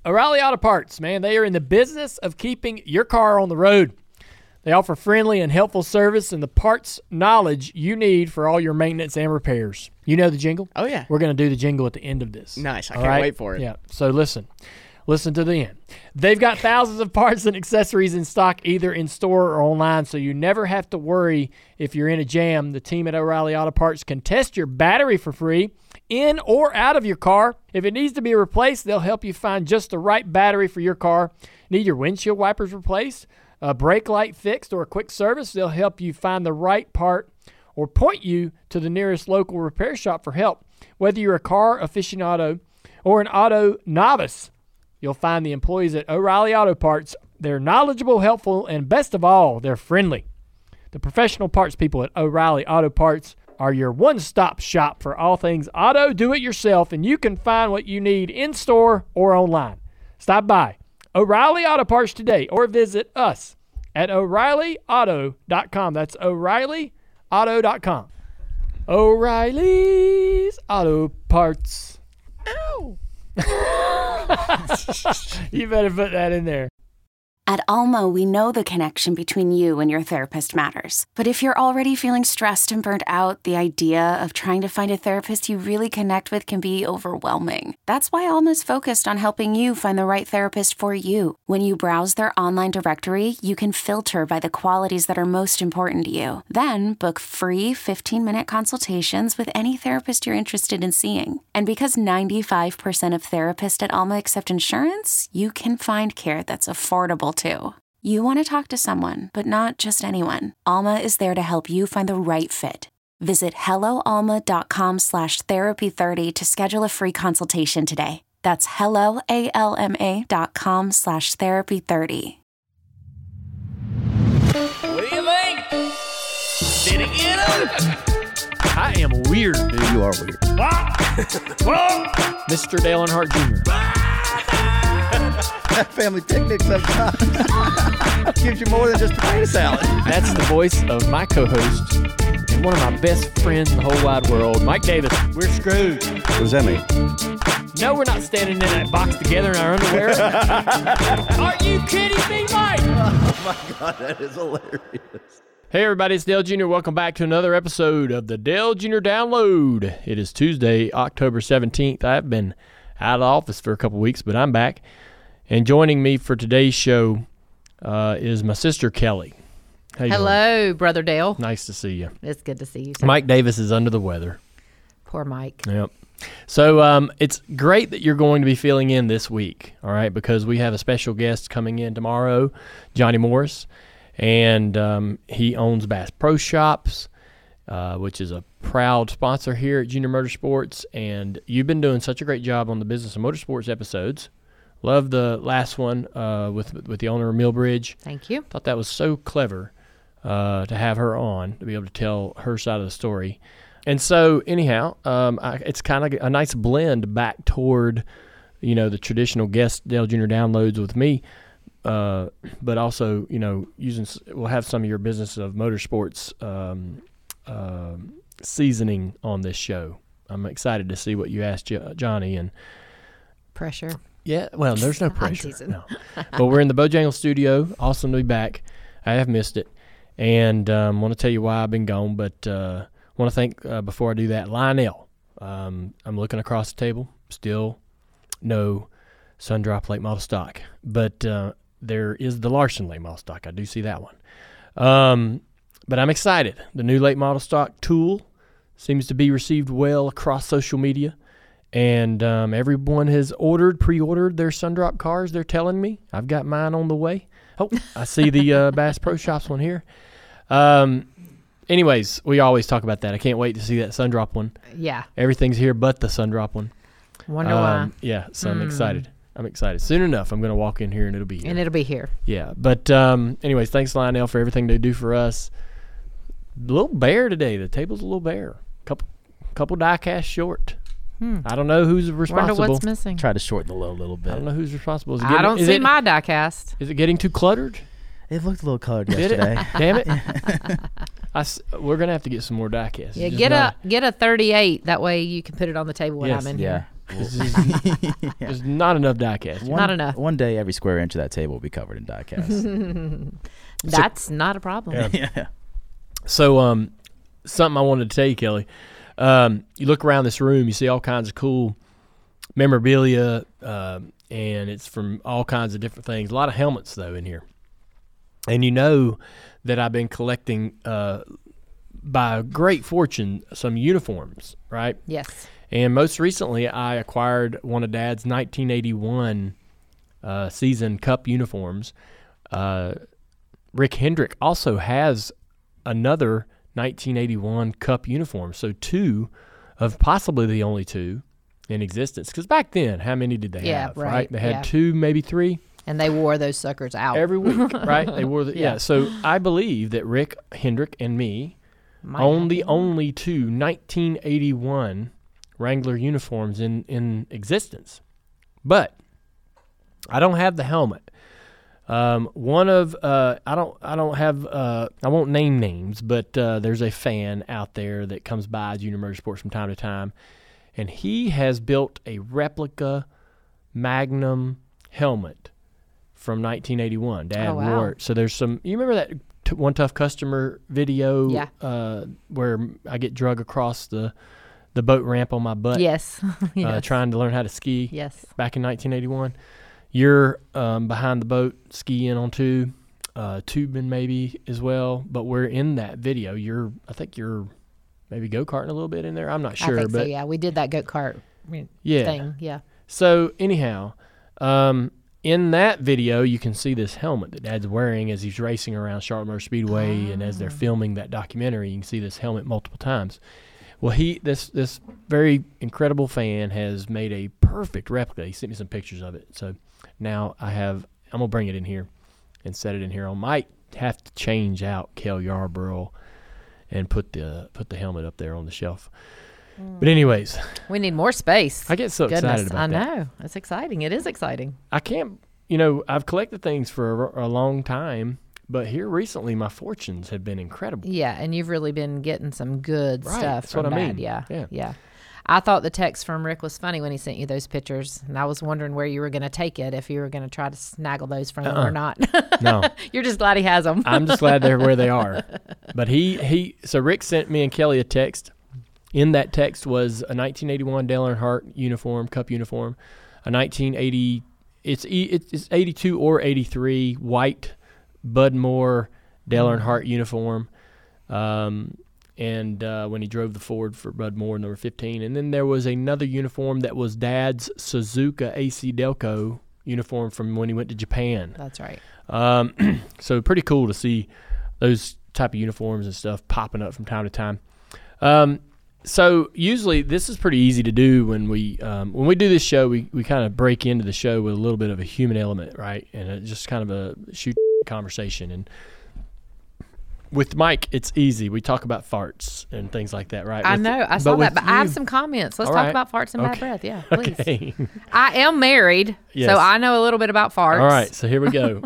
O'Reilly Auto Parts, man, they are in the business of keeping your car on the road. They offer friendly and helpful service and the parts knowledge you need for all your maintenance and repairs. You know the jingle? Oh, yeah. We're going to do the jingle at the end of this. Nice. I can't wait for it. Yeah. So listen to the end. They've got thousands of parts and accessories in stock either in store or online, so you never have to worry if you're in a jam. The team at O'Reilly Auto Parts can test your battery for free in or out of your car. If it needs to be replaced, they'll help you find just the right battery for your car. Need your windshield wipers replaced, a brake light fixed, or a quick service? They'll help you find the right part or point you to the nearest local repair shop for help. Whether you're a car aficionado or an auto novice, you'll find the employees at O'Reilly Auto Parts. They're knowledgeable, helpful, and best of all, they're friendly. The professional parts people at O'Reilly Auto Parts are your one-stop shop for all things auto do-it-yourself, and you can find what you need in-store or online. Stop by O'Reilly Auto Parts today or visit us at O'ReillyAuto.com. That's O'ReillyAuto.com. O'Reilly's Auto Parts. Ow! You better put that in there. At Alma, we know the connection between you and your therapist matters. But if you're already feeling stressed and burnt out, the idea of trying to find a therapist you really connect with can be overwhelming. That's why Alma's focused on helping you find the right therapist for you. When you browse their online directory, you can filter by the qualities that are most important to you. Then book free 15-minute consultations with any therapist you're interested in seeing. And because 95% of therapists at Alma accept insurance, you can find care that's affordable too. You want to talk to someone, but not just anyone. Alma is there to help you find the right fit. Visit helloalma.com/therapy30 to schedule a free consultation today. That's helloalma.com/therapy30. What do you think? Did it get him? I am weird, dude. You are weird. Mr. Dale Earnhardt Jr. Family picnic sometimes gives you more than just potato salad. That's the voice of my co-host and one of my best friends in the whole wide world, Mike Davis. We're screwed. What does that mean? No, we're not standing in that box together in our underwear. Are you kidding me, Mike? Oh my God, that is hilarious. Hey everybody, it's Dale Jr. Welcome back to another episode of the Dale Jr. Download. It is Tuesday, October 17th. I've been out of the office for a couple weeks, but I'm back. And joining me for today's show is my sister, Kelly. How you Hello, doing? Brother Dale. Nice to see you. It's good to see you, sir. Mike Davis is under the weather. Poor Mike. Yep. So it's great that you're going to be filling in this week, all right, because we have a special guest coming in tomorrow, Johnny Morris, and he owns Bass Pro Shops, which is a proud sponsor here at Junior Motorsports, and you've been doing such a great job on the Business of Motorsports episodes. Love the last one with the owner of Millbridge. Thank you. Thought that was so clever to have her on, to be able to tell her side of the story. And so, anyhow, it's kind of a nice blend back toward, the traditional guest Dale Jr. Downloads with me, but also, we'll have some of your Business of Motorsports seasoning on this show. I'm excited to see what you asked Johnny. And Pressure. Yeah, well, there's no pressure. I'm teasing. No. But we're in the Bojangles studio. Awesome to be back. I have missed it. And want to tell you why I've been gone, but want to thank, before I do that, Lionel. I'm looking across the table. Still no Sundrop late model stock. But there is the Larson late model stock. I do see that one. But I'm excited. The new late model stock tool seems to be received well across social media. And everyone has pre-ordered their Sundrop cars, they're telling me. I've got mine on the way. Oh, I see the Bass Pro Shops one here. Anyways, we always talk about that. I can't wait to see that Sundrop one. Yeah. Everything's here but the Sundrop one. Wonder why. Yeah, so I'm excited. Soon enough, I'm going to walk in here and it'll be here. And it'll be here. Yeah, but anyways, thanks, Lionel, for everything they do for us. A little bare today. The table's a little bare. Couple die cast short. I don't know who's responsible. Wonder what's missing. Try to shorten the load a little bit. I don't know who's responsible. I don't see my die cast. Is it getting too cluttered? It looked a little colored yesterday. Damn it. We're going to have to get some more die casts. Yeah, get a 38. That way you can put it on the table when I'm in here. here. There's not enough die casting. Not enough. One day, every square inch of that table will be covered in die cast. That's not a problem. Yeah. So, something I wanted to tell you, Kelly. You look around this room, you see all kinds of cool memorabilia, and it's from all kinds of different things. A lot of helmets, though, in here. And you know that I've been collecting, by great fortune, some uniforms, right? Yes. And most recently, I acquired one of Dad's 1981 season Cup uniforms. Rick Hendrick also has another 1981 Cup uniform. So two of possibly the only two in existence. Because back then, how many did they have? Right. They had two, maybe three. And they wore those suckers out Every week, right? They wore yeah. So I believe that Rick Hendrick and me own the only two 1981 Wrangler uniforms in existence. But I don't have the helmet. One of I don't have I won't name names, but there's a fan out there that comes by Junior Motorsports from time to time, and he has built a replica Magnum helmet from 1981. Dad wore it. So there's some. You remember that One Tough Customer video? Yeah. Where I get drug across the boat ramp on my butt. Yes. Yes. Trying to learn how to ski. Yes. Back in 1981. You're behind the boat skiing on tubing maybe as well. But we're in that video. I think you're maybe go-karting a little bit in there. I'm not sure. I think but so, yeah. We did that go-kart thing. Yeah. So anyhow, in that video, you can see this helmet that Dad's wearing as he's racing around Charlotte Motor Speedway, and as they're filming that documentary, you can see this helmet multiple times. Well, this very incredible fan has made a perfect replica. He sent me some pictures of it. So now I'm gonna bring it in here and set it in here. I might have to change out Kel Yarborough and put the helmet up there on the shelf. But anyways, we need more space. I get so excited about that. I know. It's exciting. It is exciting. I can't, I've collected things for a long time, but here recently my fortunes have been incredible. Yeah, and you've really been getting some good stuff. That's what I mean. Yeah. I thought the text from Rick was funny when he sent you those pictures, and I was wondering where you were going to take it, if you were going to try to snaggle those from him or not. No. You're just glad he has them. I'm just glad they're where they are. But so Rick sent me and Kelly a text. In that text was a 1981 Dale Earnhardt uniform, Cup uniform, a 1980, it's 82 or 83 white Bud Moore Dale Earnhardt uniform, and when he drove the Ford for Bud Moore, number 15. And then there was another uniform that was Dad's Suzuka AC Delco uniform from when he went to Japan. That's right. So pretty cool to see those type of uniforms and stuff popping up from time to time. So usually this is pretty easy to do when we do this show. We kind of break into the show with a little bit of a human element, right? And it's just kind of a shoot conversation. And with Mike, it's easy. We talk about farts and things like that, right? I know. I saw that, but I have some comments. Let's talk about farts and bad breath. Yeah, please. Okay. I am married, so I know a little bit about farts. All right, so here we go.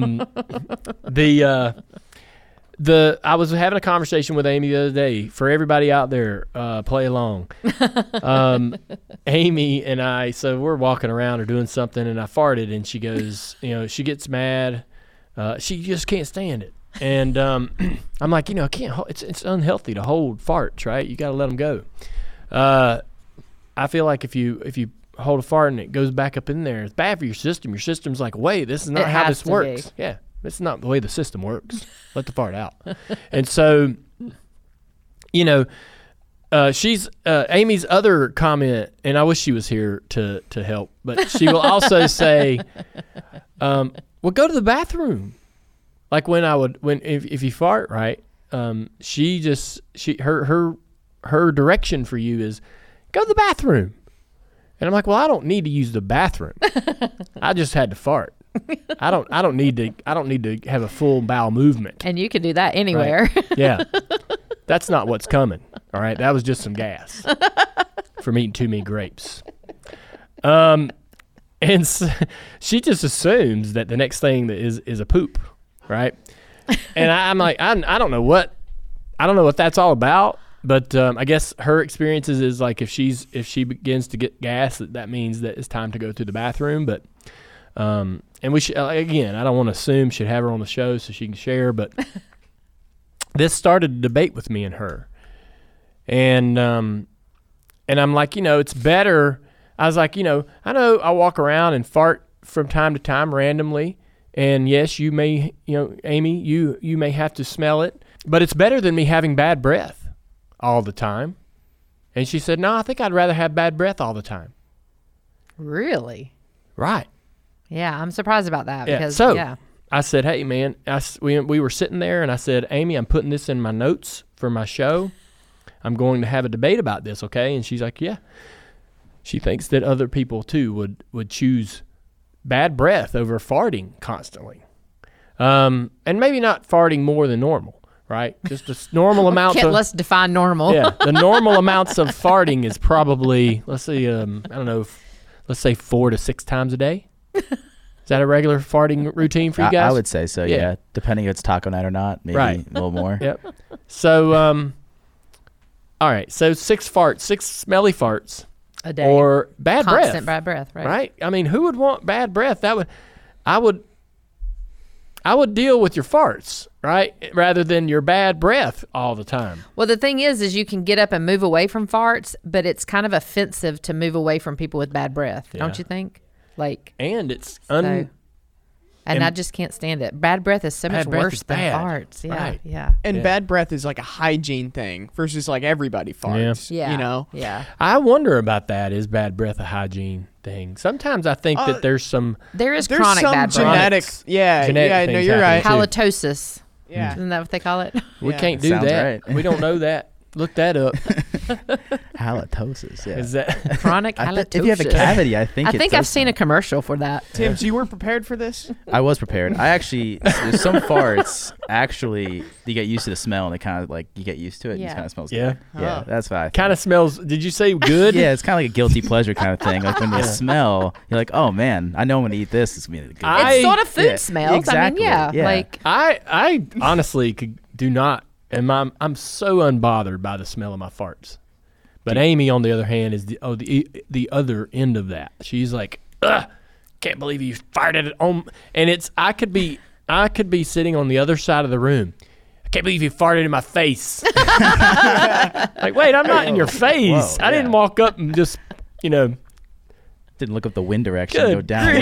I was having a conversation with Amy the other day. For everybody out there, play along. Amy and I, so we're walking around or doing something, and I farted, and she goes, she gets mad. She just can't stand it. And I'm like, I can't. It's unhealthy to hold farts, right? You got to let them go. I feel like if you hold a fart and it goes back up in there, it's bad for your system. Your system's like, wait, this is not how this works. Yeah. It's not the way the system works. Let the fart out. And so, she's Amy's other comment, and I wish she was here to help, but she will also say, well, go to the bathroom. Like if you fart, right? Her direction for you is go to the bathroom. And I'm like, well, I don't need to use the bathroom. I just had to fart. I don't need to have a full bowel movement. And you can do that anywhere. Right? Yeah. That's not what's coming. All right. That was just some gas from eating too many grapes. And so she just assumes that the next thing that is a poop, right? And I'm like, I don't know what that's all about. But I guess her experiences is like if she begins to get gas, that means that it's time to go to the bathroom. But and we should, again, I don't want to assume should have her on the show so she can share, but this started a debate with me and her, and I'm like, it's better. I was like, I know I walk around and fart from time to time randomly, and yes, you may, Amy, you may have to smell it, but it's better than me having bad breath all the time. And she said, no, I think I'd rather have bad breath all the time. Really? Right. Yeah, I'm surprised about that. Yeah. Because, So I said, hey, man, we were sitting there, and I said, Amy, I'm putting this in my notes for my show. I'm going to have a debate about this, okay? And she's like, yeah. She thinks that other people, too, would choose bad breath over farting constantly. And maybe not farting more than normal. Right? Just a normal amount of... Let's define normal. Yeah, the normal amounts of farting is probably, let's see, I don't know, let's say 4 to 6 times a day. Is that a regular farting routine for you guys? I would say so, yeah. Depending if it's taco night or not, maybe a little more. Yep. So, all right, so 6 smelly farts. A day. Or bad breath. Constant bad breath, right? Right? I mean, who would want bad breath? I would deal with your farts, right? Rather than your bad breath all the time. Well, the thing is you can get up and move away from farts, but it's kind of offensive to move away from people with bad breath, don't you think? And it's and I just can't stand it. Bad breath is so much worse than farts. Yeah, right. Yeah. And bad breath is like a hygiene thing versus like everybody farts. Yeah. Yeah. I wonder about that. Is bad breath a hygiene thing? Sometimes I think that there's there's there's chronic some bad breath. genetic. Yeah. Genetic Yeah. No, things you're right. happen, too. Halitosis. Yeah. Isn't that what they call it? we Yeah. can't do Sounds that. right. We don't know that. Look that up. Halitosis, yeah. Is that Chronic halitosis. If you have a cavity, I think I've seen a commercial for that. Tim, so you weren't prepared for this? I was prepared. There's some farts, actually, you get used to the smell, and it kind of you get used to it, and it kind of smells Yeah. good. Yeah, that's why. kind of smells? Did you say good? Yeah, it's kind of like a guilty pleasure kind of thing. Like when you smell, you're like, oh man, I know I'm going to eat this. It's going to be good. It's sort of food smells. Exactly. I mean, I honestly do not, and I'm so unbothered by the smell of my farts. But Amy, on the other hand, is the other end of that. She's like, ugh, can't believe you farted it on. And I could be sitting on the other side of the room. I can't believe you farted in my face. Like, wait, I'm not in your face. Whoa, I didn't walk up and just, Didn't look up the wind direction and go Good down.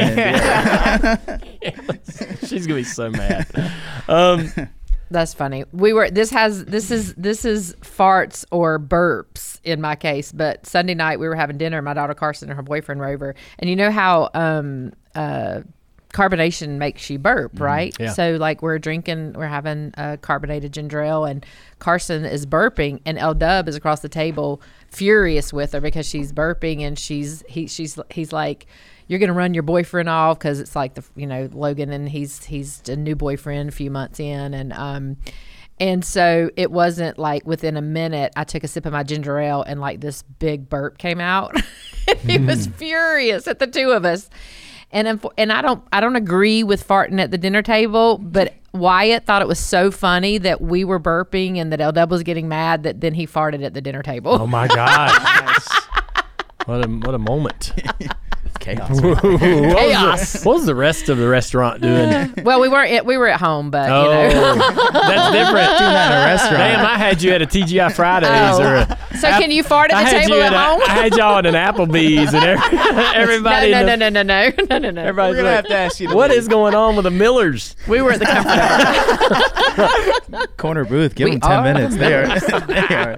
she's gonna be so mad. that's funny. This is farts or burps in my case. But Sunday night we were having dinner. My daughter Carson and her boyfriend were over, and you know how carbonation makes you burp, right? Yeah. So we're having carbonated ginger ale, and Carson is burping, and L Dub is across the table, furious with her because she's burping, and he's like, you're gonna run your boyfriend off, because it's like Logan, and he's a new boyfriend a few months in, and so it wasn't like within a minute I took a sip of my ginger ale and this big burp came out. And he was furious at the two of us. And I don't agree with farting at the dinner table, but Wyatt thought it was so funny that we were burping and that L-Dub was getting mad that then he farted at the dinner table. Oh my God! What a moment! Chaos. Chaos. What was the rest of the restaurant doing? Well, we were at home, but That's different. Doing that in a restaurant. Damn, I had you at a TGI Fridays So can you fart at the table at home? I had y'all at an Applebee's and everybody. No. Everybody's We're gonna like, have to ask you. what is going on with the Millers? We were at the comfort. Corner booth. Give We them 10 are. minutes. They are.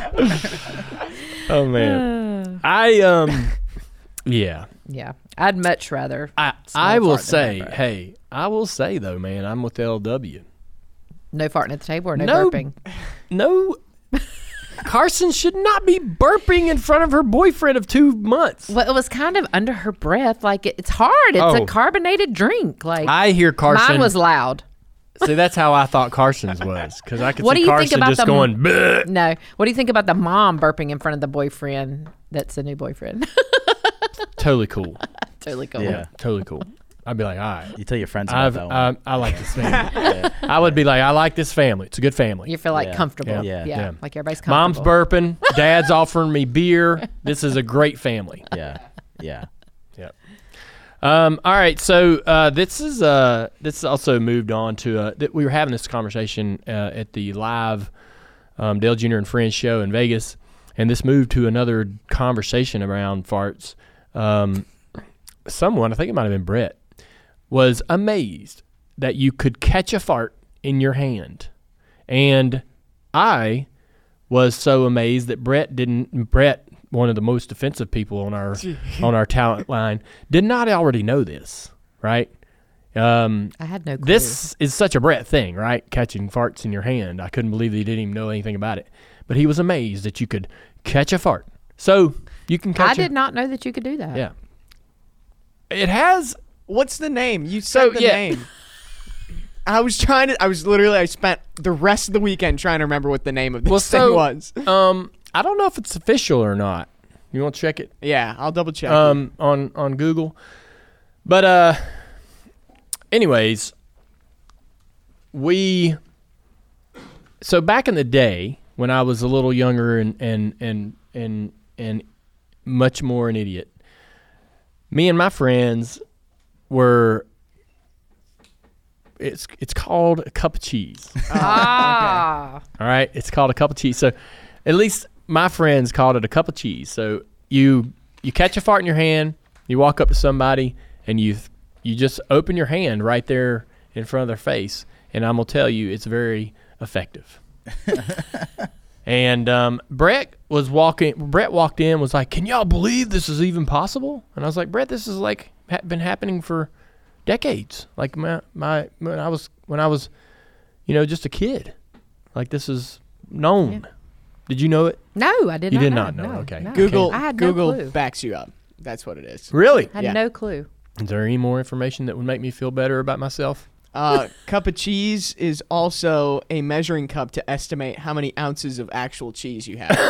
Oh man, yeah. Yeah, I'd much rather. I will fart than say, bad breath. hey, I will say though, man, I'm with LW. No farting at the table or no No. burping. No, Carson should not be burping in front of her boyfriend of 2 months. Well, it was kind of under her breath. It's hard. It's a carbonated drink. I hear Carson. Mine was loud. See, that's how I thought Carson's was, because I could What see do you think Carson about just the- going, "Bleh." No. What do you think about the mom burping in front of the boyfriend that's a new boyfriend? Totally cool. Totally cool. Yeah, totally cool. I'd be like, all right. You tell your friends about that one. I like this family. I would be like, I like this family. It's a good family. You feel like Yeah. comfortable. Yeah. Like everybody's Mom's comfortable. burping. Dad's offering me beer. This is a great family. Yeah. Yeah. Yep. All right. So this is also moved on to we were having this conversation at the live Dale Jr. and Friends show in Vegas, and this moved to another conversation around farts. Someone, I think it might have been Brett, was amazed that you could catch a fart in your hand, and I was so amazed that Brett, one of the most offensive people on our talent line, did not already know this, right? I had no clue. This is such a Brett thing, right? Catching farts in your hand. I couldn't believe that he didn't even know anything about it. But he was amazed that you could catch a fart. So you can catch I did not know that you could do that. Yeah. It has... What's the name? You said the name. I spent the rest of the weekend trying to remember what the name of this thing was. I don't know if it's official or not. You want to check it? Yeah, I'll double check. On Google. But anyways, so back in the day when I was a little younger and much more an idiot, me and my friends were it's called a cup of cheese. Ah. All right, it's called a cup of cheese. So at least my friends called it a cup of cheese. So you catch a fart in your hand, you walk up to somebody, and you just open your hand right there in front of their face, and I'm gonna tell you, it's very effective. And Brett walked in, was like, "Can y'all believe this is even possible?" And I was like, "Brett, this is like been happening for decades. Like when I was, just a kid. Like this is known." Yeah. Did you know it? No, I did not. You did know. not know. No, Okay. no. Google I had no Google clue. backs you up. That's what it is. Really? I had Yeah. no clue. Is there any more information that would make me feel better about myself? Cup of cheese is also a measuring cup to estimate how many ounces of actual cheese you have.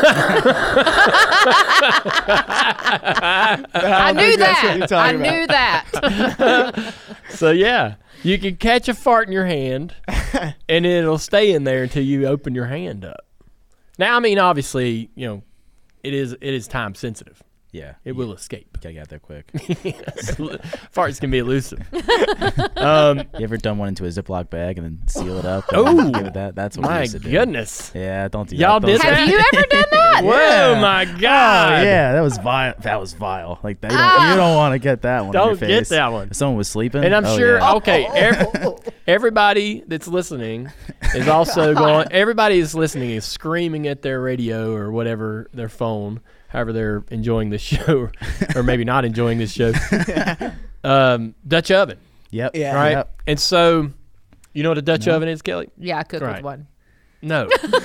I knew that. I about. knew that. So yeah, you can catch a fart in your hand, and it'll stay in there until you open your hand up. Now, I mean, obviously, it is time sensitive. Yeah. It will escape. Gotta get out there quick. Farts can be elusive. You ever done one into a Ziploc bag and then seal it up? Oh, give it that? That's what we My used to do. goodness. Yeah, don't do Y'all that. did Have that? you ever done that? Whoa, my God. Oh, yeah, that was vile. That was vile. Like you don't want to get that one. on your Don't get face. that one. If someone was sleeping, And I'm sure, yeah. okay, everybody that's listening is also going, everybody that's listening is screaming at their radio or whatever, their phone, however they're enjoying this show, or maybe not enjoying this show. Dutch oven, Yep. Yeah. right? Yep. And so, you know what a Dutch oven is, Kelly? Yeah, I cook Right. with one. No.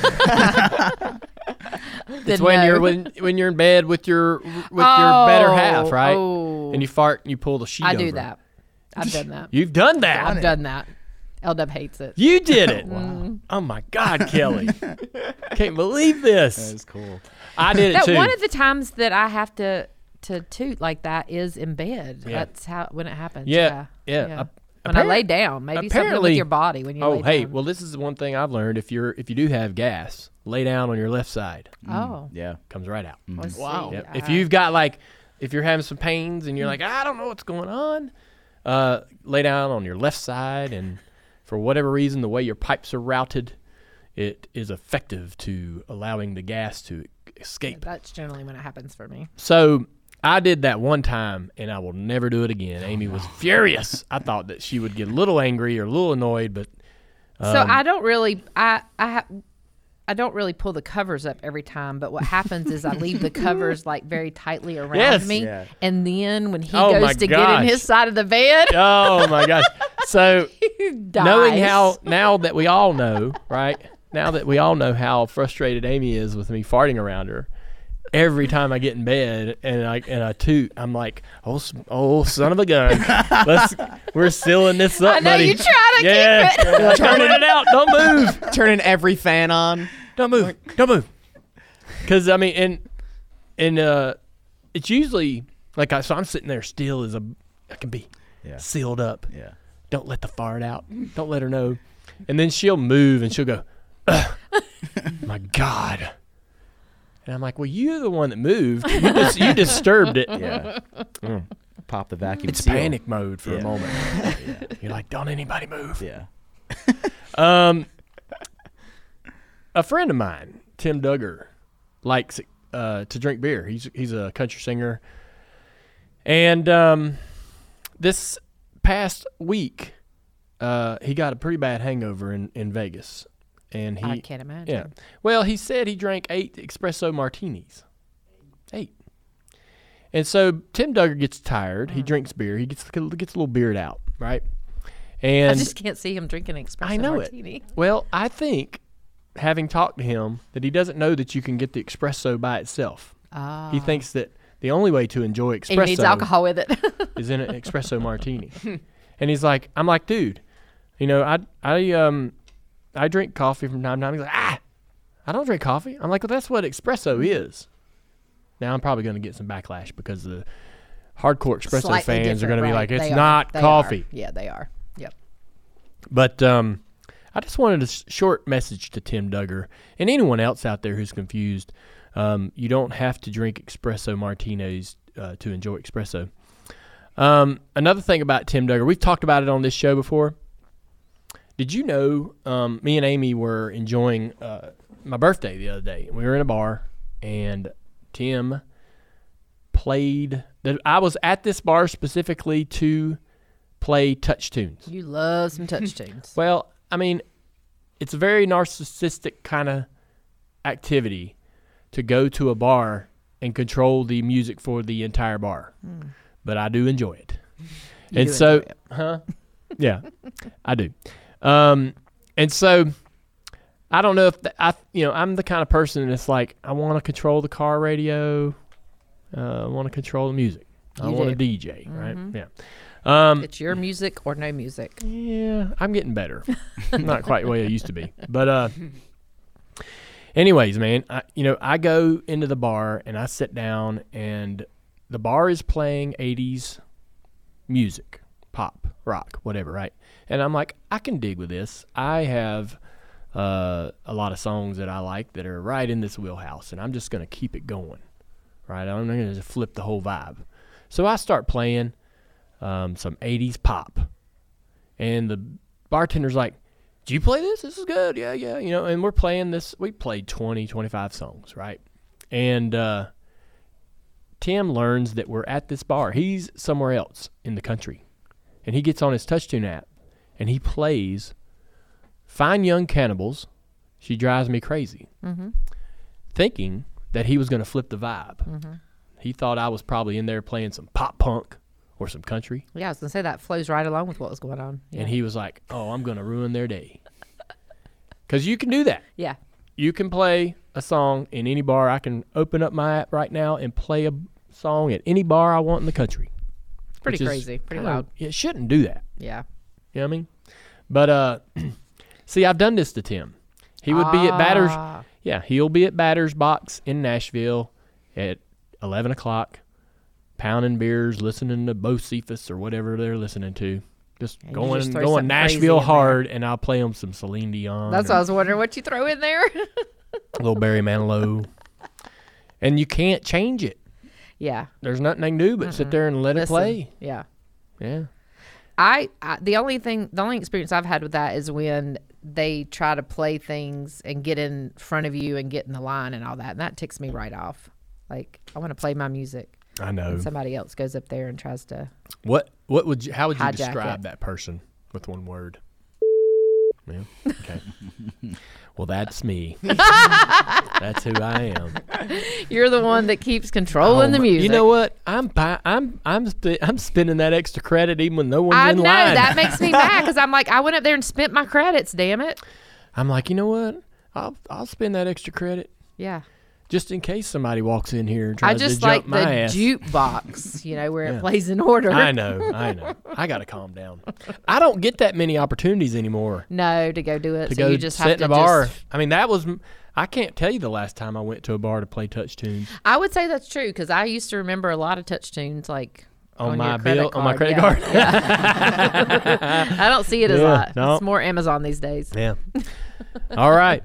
It's Didn't when know. you're when you're in bed with your better half, right? Oh. And you fart and you pull the sheet I over. do that. I've done that. You've done that. I've done that. L-Dub hates it. You did it. Wow. Oh my God, Kelly. Can't believe this. That is cool. I did it That too. one of the times that I have to toot like that is in bed. Yeah. That's when it happens. Yeah. When I lay down, maybe something apparently- with your body when you Oh, lay hey, down. well, this is one thing I've learned. If you do have gas, lay down on your left side. Oh. Yeah. Comes right out. Let's Wow. see. Yep. If you've got if you're having some pains and you're like, I don't know what's going on, lay down on your left side, and for whatever reason, the way your pipes are routed, it is effective to allowing the gas to escape. That's generally when it happens for me. So I did that one time, and I will never do it again. Amy was furious. I thought that she would get a little angry or a little annoyed, but So I don't really I don't really pull the covers up every time, but what happens is I leave the covers like very tightly around Yes. me, Yeah. and then when he Oh, my goes to get gosh. in his side of the bed, oh my gosh. So he dies. knowing now that we all know, right? Now that we all know how frustrated Amy is with me farting around her, every time I get in bed and I toot, I'm like, oh son of a gun, we're sealing this up, I know buddy. you try to keep it. Yeah, turning it out. Don't move. Turning every fan on. Don't move. Don't move. Because I mean, and it's usually so I'm sitting there still as I can be. sealed up. Yeah. Don't let the fart out. Don't let her know. And then she'll move and she'll go, ugh, my God. And I'm like, well, you're the one that moved. You disturbed it. Yeah. Pop the vacuum It's seal. panic mode for a moment. You're like, don't anybody move. Yeah. A friend of mine, Tim Duggar, likes to drink beer. He's a country singer. And this past week, he got a pretty bad hangover in Vegas. And I can't imagine. Yeah. Well, he said he drank 8 espresso martinis. 8. And so Tim Duggar gets tired. He drinks beer. He gets a little beard out, right? And I just can't see him drinking an espresso I know martini. it. Well, I think, having talked to him, that he doesn't know that you can get the espresso by itself. He thinks that the only way to enjoy espresso He needs alcohol with it. is in an espresso martini. And he's like, I'm like, dude, you know, I drink coffee from time to time. He's like, I don't drink coffee. I'm like, well, that's what espresso is. Now I'm probably going to get some backlash because the hardcore espresso Slightly fans are going to be different, like, right. it's They not are. coffee. Yeah, they are. Yep. But I just wanted a short message to Tim Duggar and anyone else out there who's confused. You don't have to drink espresso martinis to enjoy espresso. Another thing about Tim Duggar, we've talked about it on this show before. Did you know me and Amy were enjoying my birthday the other day? We were in a bar, and Tim played. I was at this bar specifically to play touch tunes. You love some touch tunes. Well, I mean, it's a very narcissistic kind of activity to go to a bar and control the music for the entire bar. But I do enjoy it. You do enjoy it. Yeah, I do. And so I don't know if I'm the kind of person that's like, I want to control the car radio. I want to control the music. I want to DJ, right? Yeah. It's your music or no music. Yeah, I'm getting better. Not quite the way I used to be. But anyways, man, I go into the bar and I sit down and the bar is playing 80s music, pop, rock, whatever, right? And I'm like, I can dig with this. I have a lot of songs that I like that are right in this wheelhouse, and I'm just going to keep it going, right? I'm going to just flip the whole vibe. So I start playing some 80s pop, and the bartender's like, do you play this? This is good. Yeah. And we're playing this. We played 20, 25 songs, right? And Tim learns that we're at this bar. He's somewhere else in the country, and he gets on his TouchTune app, and he plays Fine Young Cannibals, She Drives Me Crazy, thinking that he was going to flip the vibe. He thought I was probably in there playing some pop punk or some country. Yeah, I was going to say that flows right along with what was going on. Yeah. And he was like, oh, I'm going to ruin their day. Because you can do that. Yeah. You can play a song in any bar. I can open up my app right now and play a song at any bar I want in the country. It's pretty crazy. Pretty loud. You shouldn't do that. Yeah. You know what I mean? But, see, I've done this to Tim. He would be at Batters. Yeah, he'll be at Batters Box in Nashville at 11 o'clock, pounding beers, listening to Bo Cephas or whatever they're listening to. Just And you just throw going something crazy Nashville in there. hard, and I'll play them some Celine Dion. That's what I was wondering what you throw in there. little Barry Manilow. And you can't change it. Yeah. There's nothing I can do but sit there and let it Listen. play. Yeah. Yeah. The only experience I've had with that is when they try to play things and get in front of you and get in the line and all that. And that ticks me right off. Like, I want to play my music. I know. And somebody else goes up there and tries to. How would you Hijack describe it. that person with one word? Yeah. Okay. Well, that's me. That's who I am. You're the one that keeps controlling the music. You know what? I'm spending that extra credit even when no one's I in know. line. That makes me mad because I'm like, I went up there and spent my credits, damn it. I'm like, you know what? I'll spend that extra credit Yeah. just in case somebody walks in here and I tries just to jump like the my ass. jukebox, where Yeah. it plays in order. I know. I got to calm down. I don't get that many opportunities anymore No, to go do it. to So go you just sit have in to a bar. just. I mean, I can't tell you the last time I went to a bar to play touch tunes. I would say that's true because I used to remember a lot of touch tunes. Like, on my your credit bill, on my card, credit card. Yeah. I don't see it as a Yeah, lot. no. It's more Amazon these days. Yeah. All right.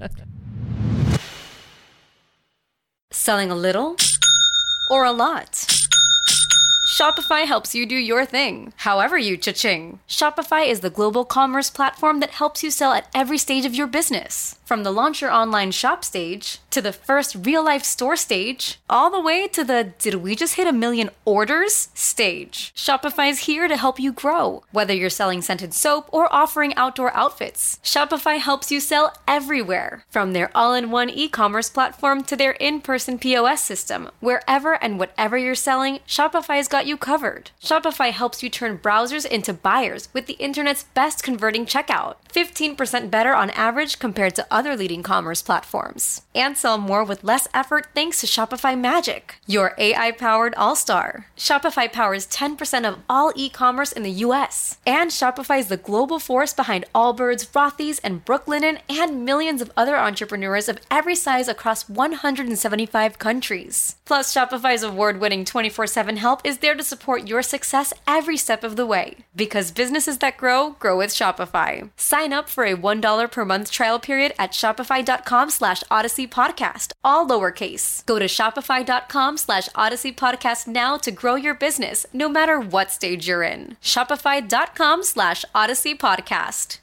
Selling a little or a lot? Shopify helps you do your thing, however you cha-ching. Shopify is the global commerce platform that helps you sell at every stage of your business. From the launch your online shop stage, to the first real-life store stage, all the way to the did we just hit 1 million orders stage. Shopify's here to help you grow. Whether you're selling scented soap or offering outdoor outfits, Shopify helps you sell everywhere. From their all-in-one e-commerce platform to their in-person POS system, wherever and whatever you're selling, Shopify's got you covered. Shopify helps you turn browsers into buyers with the internet's best converting checkout. 15% better on average compared to other leading commerce platforms. And sell more with less effort thanks to Shopify Magic, your AI-powered all-star. Shopify powers 10% of all e-commerce in the US. And Shopify is the global force behind Allbirds, Rothy's, and Brooklinen, and millions of other entrepreneurs of every size across 175 countries. Plus, Shopify's award-winning 24/7 help is there to support your success every step of the way. Because businesses that grow, grow with Shopify. Sign up for a $1 per month trial period at shopify.com/Odyssey Podcast, all lowercase. Go to shopify.com/Odyssey Podcast now to grow your business, no matter what stage you're in. Shopify.com/Odyssey Podcast.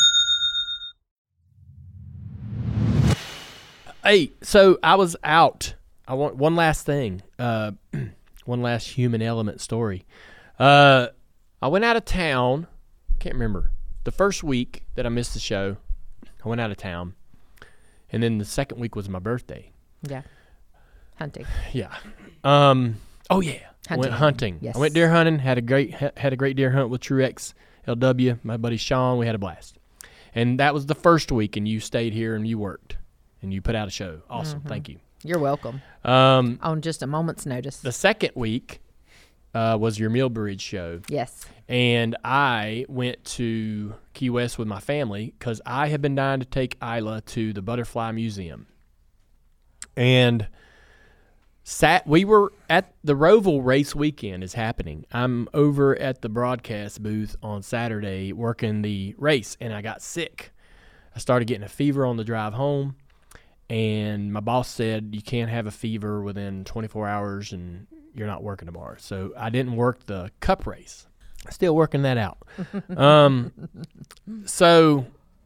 Hey, so I was out. I want one last thing. One last human element story. I went out of town. I can't remember. The first week that I missed the show, I went out of town. And then the second week was my birthday. Yeah. Hunting. Yeah. Oh yeah. I went Hunting. hunting. Yes. I went deer hunting. Had a great deer hunt with Truex LW. My buddy Sean. We had a blast. And that was the first week. And you stayed here and you worked and you put out a show. Awesome. Thank you. You're welcome. Um, On just a moment's notice. the second week was your Millbridge show. Yes. And I went to Key West with my family because I had been dying to take Isla to the Butterfly Museum. And we were at the Roval race weekend is happening. I'm over at the broadcast booth on Saturday working the race, and I got sick. I started getting a fever on the drive home, and my boss said you can't have a fever within 24 hours and you're not working tomorrow. So I didn't work the cup race. Still working that out. So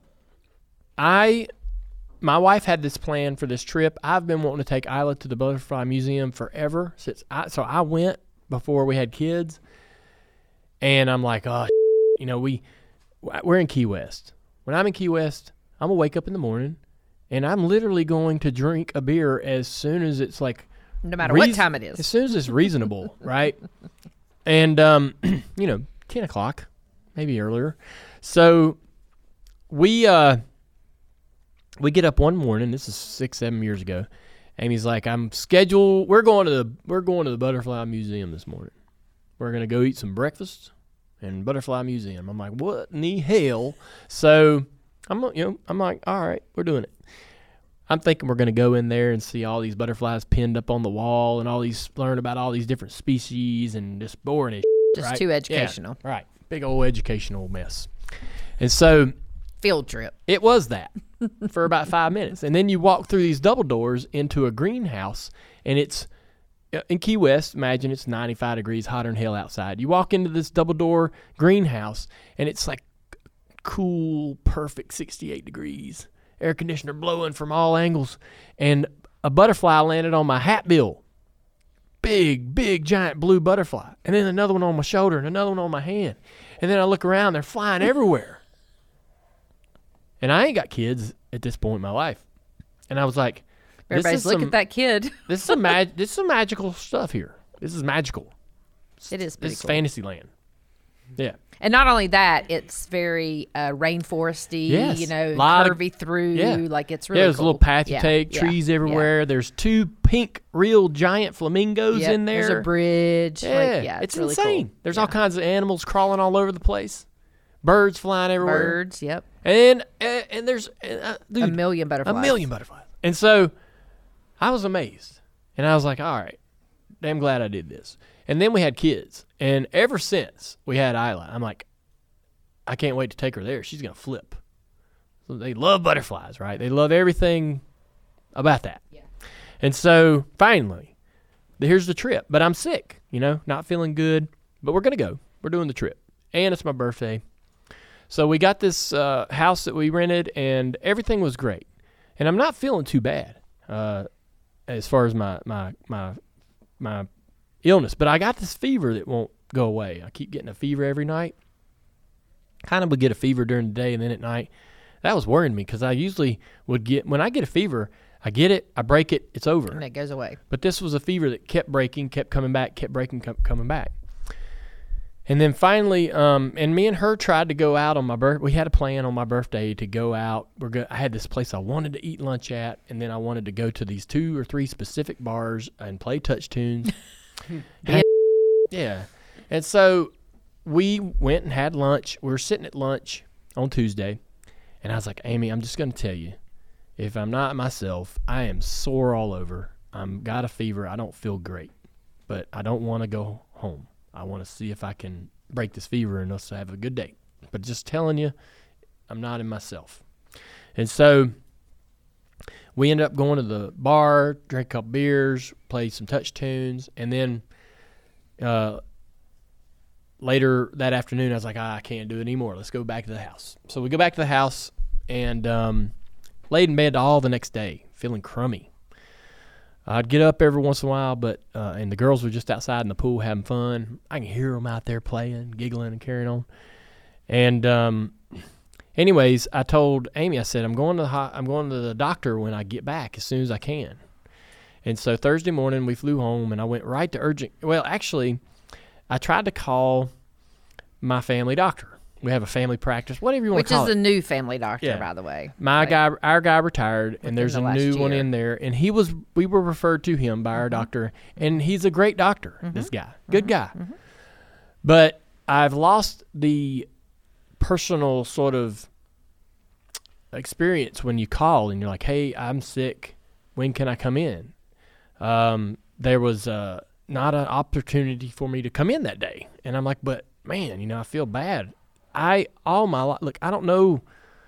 my wife had this plan for this trip. I've been wanting to take Isla to the Butterfly Museum forever. So I went before we had kids, and I'm like, oh, we're in Key West. When I'm in Key West, I'm going to wake up in the morning, and I'm literally going to drink a beer as soon as it's like, No matter what time it is. as soon as it's reasonable, right? And, 10 o'clock, maybe earlier. So we get up one morning. This is 6-7 years ago. Amy's like, I'm scheduled. We're going to the Butterfly Museum this morning. We're going to go eat some breakfast in Butterfly Museum. I'm like, what in the hell? So I'm like, all right, we're doing it. I'm thinking we're going to go in there and see all these butterflies pinned up on the wall and learn about all these different species and just boring as Just right? too educational. Yeah, right. Big old educational mess. And so Field trip. it was that for about 5 minutes. And then you walk through these double doors into a greenhouse, and it's in Key West. Imagine it's 95 degrees hotter than hell outside. You walk into this double door greenhouse, and it's like cool, perfect 68 degrees. Air conditioner blowing from all angles. And a butterfly landed on my hat bill. Big, giant blue butterfly. And then another one on my shoulder and another one on my hand. And then I look around, they're flying everywhere. And I ain't got kids at this point in my life. And I was like, Everybody's looking at that kid. this is some magical stuff here. This is magical. It is pretty This is cool. fantasy land. Yeah. And not only that, it's very rainforesty, Yes. Lot of- curvy through. yeah. Like, it's really There's cool. a little path you Yeah, take, yeah, trees yeah. everywhere. There's 2 pink, real giant flamingos Yep, in there. There's a bridge. Yeah, It's it's really insane. cool. There's Yeah. all kinds of animals crawling all over the place. Birds flying everywhere. Birds, yep. And there's dude, A million butterflies. A million butterflies. And so I was amazed. And I was like, all right, damn glad I did this. And then we had kids. And ever since we had Isla, I'm like, I can't wait to take her there. She's going to flip. So they love butterflies, right? They love everything about that. Yeah. And so finally, here's the trip. But I'm sick, not feeling good. But we're going to go. We're doing the trip. And it's my birthday. So we got this house that we rented, and everything was great. And I'm not feeling too bad as far as my illness. But I got this fever that won't go away. I keep getting a fever every night. Kind of would get a fever during the day, and then at night. That was worrying me because I usually would when I get a fever, I get it, I break it, it's over. And it goes away. But this was a fever that kept breaking, kept coming back, kept breaking, kept coming back. And then finally, and me and her tried to go out on my birthday. We had a plan on my birthday to go out. I had this place I wanted to eat lunch at, and then I wanted to go to these 2 or 3 specific bars and play touch tunes. Yeah. And so we went and had lunch. We were sitting at lunch on Tuesday, and I was like, Amy, I'm just going to tell you, if I'm not myself, I am sore all over. I've got a fever. I don't feel great, but I don't want to go home. I want to see if I can break this fever and us have a good day. But just telling you, I'm not in myself. And so we ended up going to the bar, drank a couple beers, played some touch tunes, and then later that afternoon I was like, I can't do it anymore. Let's go back to the house. So we go back to the house and laid in bed all the next day, feeling crummy. I'd get up every once in a while, but and the girls were just outside in the pool having fun. I can hear them out there playing, giggling, and carrying on. And anyways, I told Amy, I said, I'm going to the doctor when I get back as soon as I can. And so Thursday morning we flew home, and I went right to urgent. Well, actually, I tried to call my family doctor. We have a family practice, whatever you want to call it. Which is a new family doctor, by the way. Our guy retired, and there's a new one in there. And we were referred to him by our doctor, and he's a great doctor, this guy. Good guy. Mm-hmm. But I've lost the personal sort of experience when you call, and you're like, hey, I'm sick. When can I come in? There was not an opportunity for me to come in that day. And I'm like, but, man, I feel bad. All my life, look, I don't know.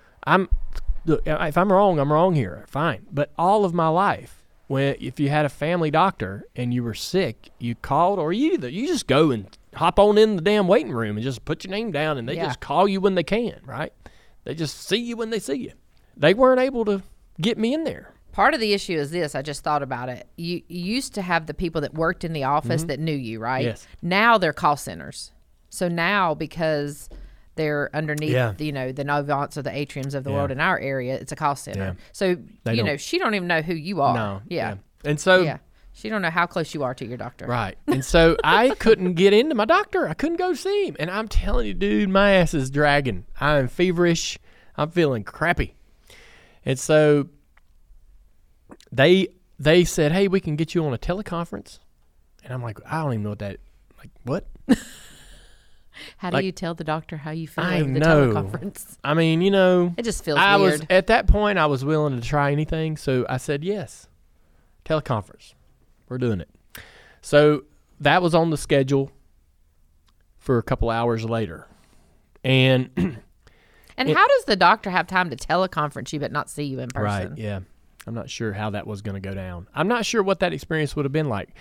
If I'm wrong, I'm wrong here. Fine. But all of my life, if you had a family doctor and you were sick, you called, or you just go and hop on in the damn waiting room and just put your name down, and they just call you when they can, right? They just see you when they see you. They weren't able to get me in there. Part of the issue is this. I just thought about it. You used to have the people that worked in the office that knew you, right? Yes. Now they're call centers. So now, because they're underneath, the Novants or the Atriums of the world in our area, it's a call center. Yeah. So, she don't even know who you are. No. Yeah. And so... She don't know how close you are to your doctor. Right. And so I couldn't get into my doctor. I couldn't go see him. And I'm telling you, dude, my ass is dragging. I'm feverish. I'm feeling crappy. And so they said, hey, we can get you on a teleconference. And I'm like, I don't even know what that, like, what? How do you tell the doctor how you feel over the teleconference? I mean, it just feels weird. At that point, I was willing to try anything. So I said, yes, teleconference. We're doing it. So that was on the schedule for a couple hours later. And how does the doctor have time to teleconference you but not see you in person? Right, yeah. I'm not sure how that was going to go down. I'm not sure what that experience would have been like.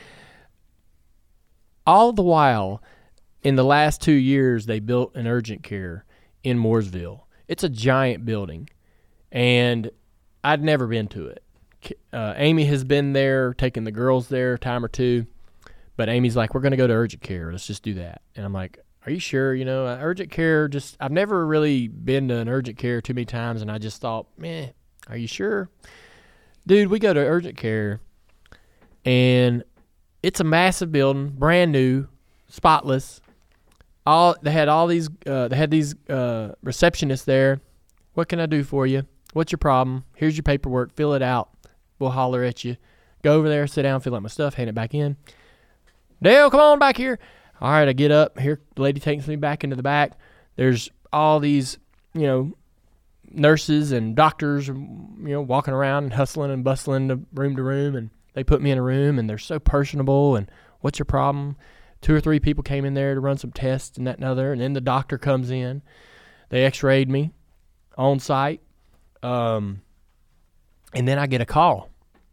All the while, in the last 2 years, they built an urgent care in Mooresville. It's a giant building, and I'd never been to it. Amy has been there, taken the girls there a time or two, but Amy's like, we're going to go to urgent care. Let's just do that. And I'm like, are you sure? Urgent care, I've never really been to an urgent care too many times, and I just thought, are you sure? Dude, we go to urgent care, and it's a massive building, brand new, spotless. They had these receptionists there. What can I do for you? What's your problem? Here's your paperwork. Fill it out. We'll holler at you. Go over there, sit down, fill out my stuff, hand it back in. Dale, come on back here. All right, I get up. Here, the lady takes me back into the back. There's all these, nurses and doctors, walking around and hustling and bustling to room, and they put me in a room, and they're so personable, and What's your problem? 2 or 3 people came in there to run some tests and that and other, and then the doctor comes in. They x-rayed me on site. And then I get a call.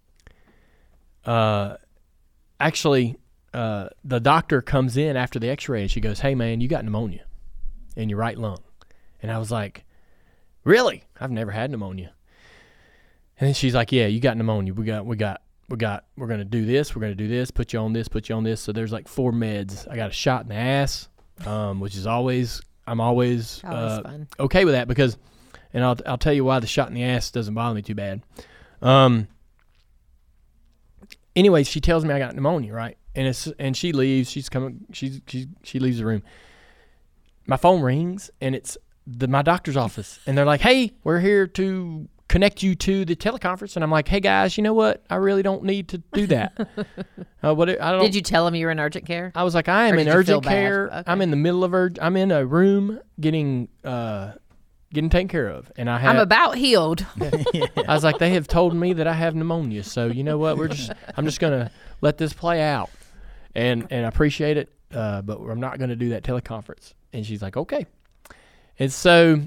Actually, the doctor comes in after the x-ray, and she goes, "Hey, man, you got pneumonia in your right lung." And I was like, "Really? I've never had pneumonia." And then she's like, "Yeah, you got pneumonia. We're going to do this. We're going to do this, put you on this, put you on this." So there's like 4 meds. I got a shot in the ass, which is I'm always fun. okay with that because, and I'll tell you why the shot in the ass doesn't bother me too bad. Anyway, she tells me I got pneumonia, right? And she leaves. She's coming. She leaves the room. My phone rings, and it's my doctor's office, and they're like, "Hey, we're here to connect you to the teleconference." And I'm like, "Hey guys, you know what? I really don't need to do that." Did you tell them you were in urgent care? I was like, "I am in urgent care. Okay. I'm in the middle of I'm in a room getting taken care of, and I'm about healed." I was like, "They have told me that I have pneumonia, so you know what? I'm just gonna let this play out, and I appreciate it, but I'm not gonna do that teleconference." And she's like, "Okay." And so,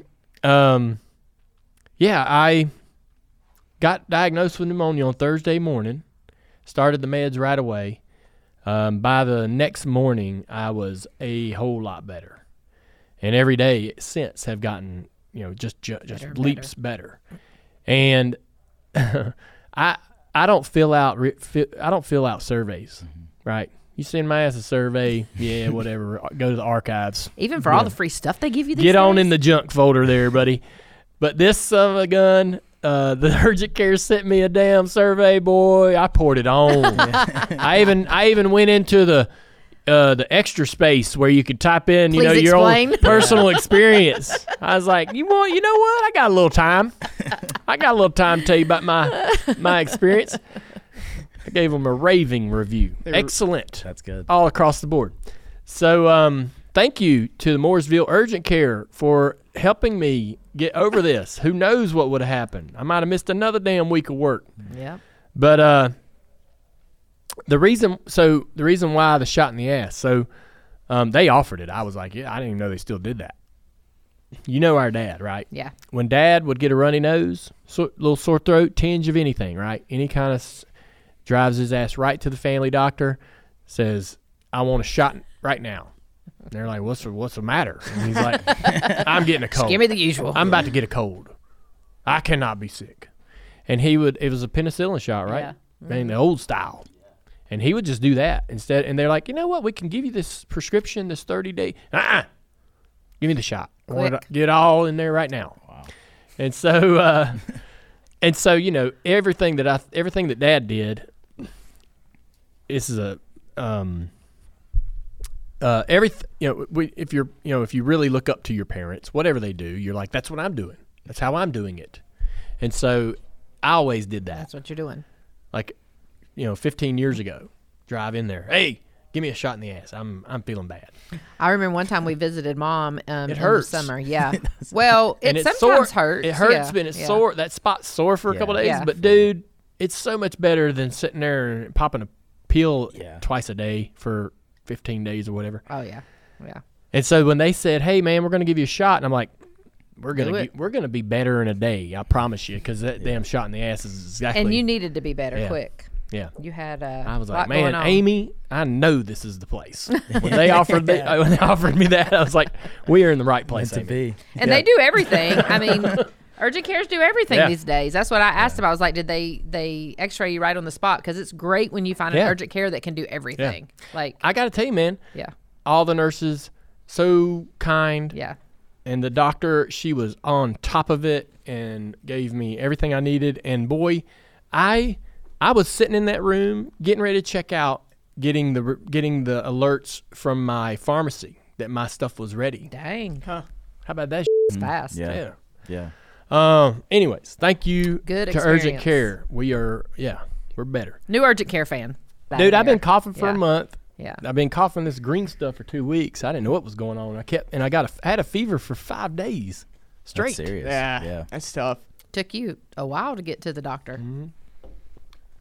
I got diagnosed with pneumonia on Thursday morning. Started the meds right away. By the next morning, I was a whole lot better, and every day since have gotten just leaps better. And I don't fill out surveys, right? You send my ass a survey, yeah, whatever. Go to the archives. Even for all the free stuff they give you these Get days? on in the junk folder there, buddy. But this son of a gun, the urgent care sent me a damn survey, boy. I poured it on. I even went into the extra space where you could type in, Please your explain. own personal experience. I was like, you know what? I got a little time. To tell you about my experience. I gave them a raving review. Excellent. That's good. All across the board. So thank you to the Mooresville Urgent Care for helping me get over this. Who knows what would have happened? I might have missed another damn week of work. Yeah. But the reason why the shot in the ass. So they offered it. I was like, yeah, I didn't even know they still did that. You know our dad, right? Yeah. When Dad would get a runny nose, little sore throat, tinge of anything, right? Any kind of drives his ass right to the family doctor, says, "I want a shot right now." And they're like, what's the matter? And he's like, "I'm getting a cold. Just give me the usual. I'm about to get a cold. I cannot be sick." And it was a penicillin shot, right? Yeah. I mean, the old style. And he would just do that instead. And they're like, "You know what? We can give you this prescription, this 30-day. Give me the shot. I want to get all in there right now." Wow. And so, everything that Dad did, this is if you really look up to your parents, whatever they do, you're like, that's what I'm doing. That's how I'm doing it. And so I always did that. That's what you're doing. Like, 15 years ago, drive in there. "Hey, give me a shot in the ass. I'm feeling bad." I remember one time we visited Mom in hurts. the summer. Yeah. Well, it sometimes sore. hurts. It hurts, but it's sore. That spot's sore for a couple days. Yeah. But, dude, it's so much better than sitting there and popping a pill twice a day for 15 days or whatever. Oh, yeah. Yeah. And so when they said, "Hey, man, we're going to give you a shot," and I'm like, we're gonna be better in a day, I promise you, because that damn shot in the ass is exactly. And you needed to be better quick. Yeah. You had I was like, lot "Man, going on." Amy, I know this is the place." When they offered me that, I was like, "We are in the right place to be." And they do everything. I mean, urgent cares do everything Yeah. these days. That's what I asked them. I was like, did they x-ray you right on the spot? Because it's great when you find an urgent care that can do everything. Like, I got to tell you, man, yeah. all the nurses, so kind. Yeah. And the doctor, she was on top of it and gave me everything I needed. And boy, I was sitting in that room getting ready to check out, getting the alerts from my pharmacy that my stuff was ready. Dang. How about that? It's fast. Yeah. Anyways, thank you Good to Urgent experience. Care. We're better. New urgent care fan. Dude, I've been coughing for a month. Yeah. I've been coughing this green stuff for 2 weeks. I didn't know what was going on. I had a fever for 5 days straight. That's serious. Yeah. That's tough. Took you a while to get to the doctor. Mm-hmm.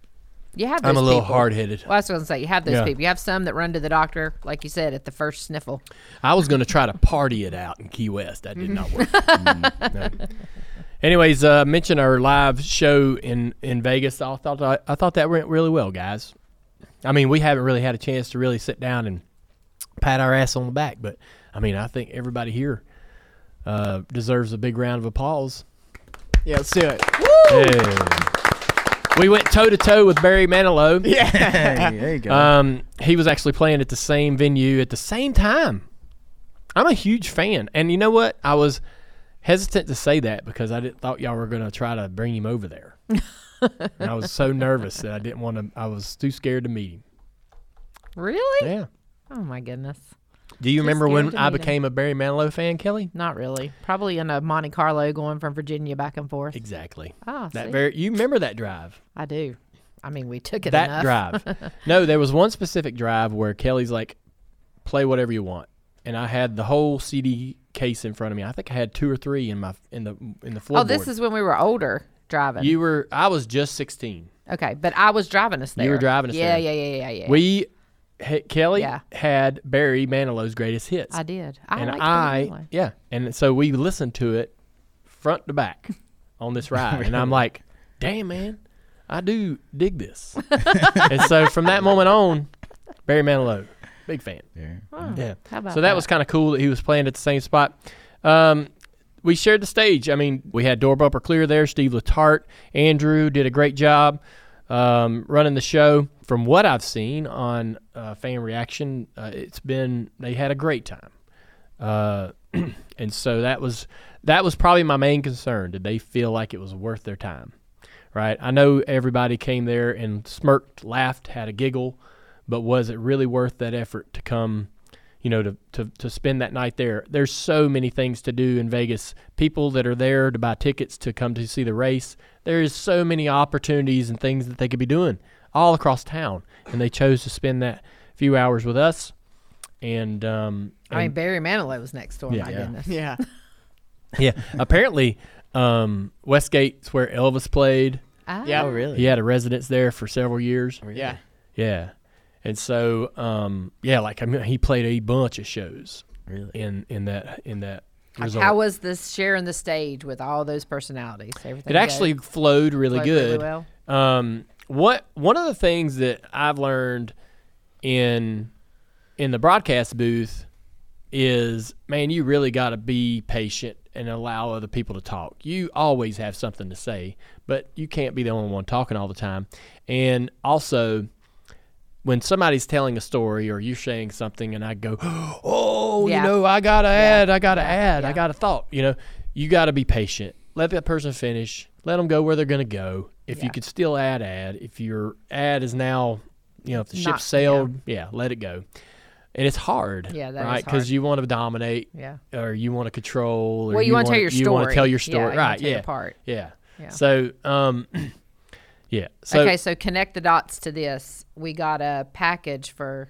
You have those I'm a little people. hard-headed. Well, I was going to say, you have those Yeah. people. You have some that run to the doctor, like you said, at the first sniffle. I was going to try to party it out in Key West. That did not work. No. Anyways, mention our live show in Vegas. I thought that went really well, guys. I mean, we haven't really had a chance to really sit down and pat our ass on the back, but I mean, I think everybody here deserves a big round of applause. Yeah, let's do it. Yeah. We went toe-to-toe with Barry Manilow. Yeah. Hey, there you go. He was actually playing at the same venue at the same time. I'm a huge fan. And you know what? I was hesitant to say that because I thought y'all were going to try to bring him over there. And I was so nervous that I didn't want to. I was too scared to meet him. Really? Yeah. Oh, my goodness. Do you remember scared when to I meet him. became a Barry Manilow fan, Kelly? Not really. Probably in a Monte Carlo going from Virginia back and forth. Exactly. Ah, see? You remember that drive? I do. I mean, we took it That enough. drive. No, there was one specific drive where Kelly's like, play whatever you want. And I had the whole CD case in front of me. I think I had 2 or 3 in the floorboard. Oh, this is when we were older driving. I was just 16. Okay, but I was driving us there. You were driving us there. Yeah. Kelly Yeah. had Barry Manilow's greatest hits. I did. And so we listened to it front to back on this ride. And I'm like, damn, man, I do dig this. And so from that moment on, Barry Manilow, big fan. Oh, Yeah. how about So that was kind of cool that he was playing at the same spot. We shared the stage. I mean, we had Door Bumper Clear there. Steve Letarte, Andrew did a great job running the show. From what I've seen on fan reaction, they had a great time. And so that was probably my main concern. Did they feel like it was worth their time? Right? I know everybody came there and smirked, laughed, had a giggle, but was it really worth that effort to come, to spend that night there? There's so many things to do in Vegas. People that are there to buy tickets to come to see the race. There is so many opportunities and things that they could be doing all across town, and they chose to spend that few hours with us. And I mean, Barry Manilow was next door. Yeah. My goodness. Yeah. yeah, apparently Westgate's where Elvis played. Ah. Yeah. Oh, really? He had a residence there for several years. Yeah. Yeah, and so he played a bunch of shows Really? in that resort. How was this sharing the stage with all those personalities? Everything It actually flowed really flowed good. really well? One of the things that I've learned in the broadcast booth is, man, you really got to be patient and allow other people to talk. You always have something to say, but you can't be the only one talking all the time. And also, when somebody's telling a story or you're saying something and I go, oh, Yeah. I got to add, I got Yeah. a thought, you got to be patient. Let that person finish. Let them go where they're going to go. If you Yeah. could still add. If your ad is now, if the ship Not- sailed, let it go. And it's hard, Yeah, that is right? hard. Because you want to dominate, Yeah. or you want to control, or Well, you want to tell your You want story. to tell your Yeah, story, you wanna right? tell your Yeah, part. yeah. Yeah. So, yeah. So, Okay, so connect the dots to this. We got a package for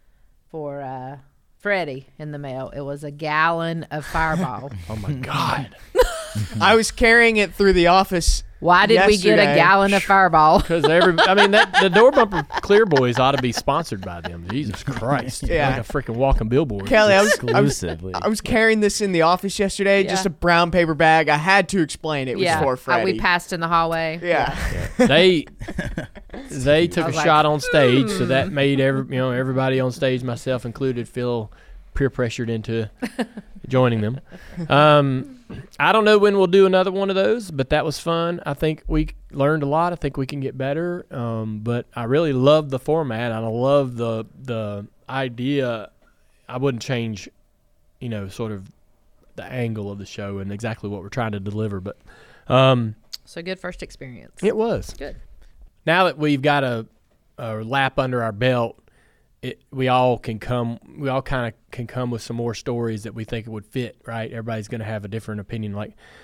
Freddie in the mail. It was a gallon of Fireball. oh my God, I was carrying it through the office. Why did we get a yesterday. gallon of Fireball? because the Door Bumper Clear Boys ought to be sponsored by them. Jesus Christ, Yeah. like a freaking walking billboard. Kelly, I was Exclusively. carrying this in the office yesterday, just Yeah. a brown paper bag. I had to explain it was for Freddie. We passed in the hallway. Yeah. They took I a was like, shot on stage, so that made everybody on stage, myself included, feel peer pressured into joining them. I don't know when we'll do another one of those, but that was fun. I think we learned a lot. I think we can get better. But I really love the format. I love the idea. I wouldn't change, sort of the angle of the show and exactly what we're trying to deliver. But So good first experience. it was. Good. Now that we've got a lap under our belt, we all kind of can come with some more stories that we think it would fit, right? Everybody's going to have a different opinion.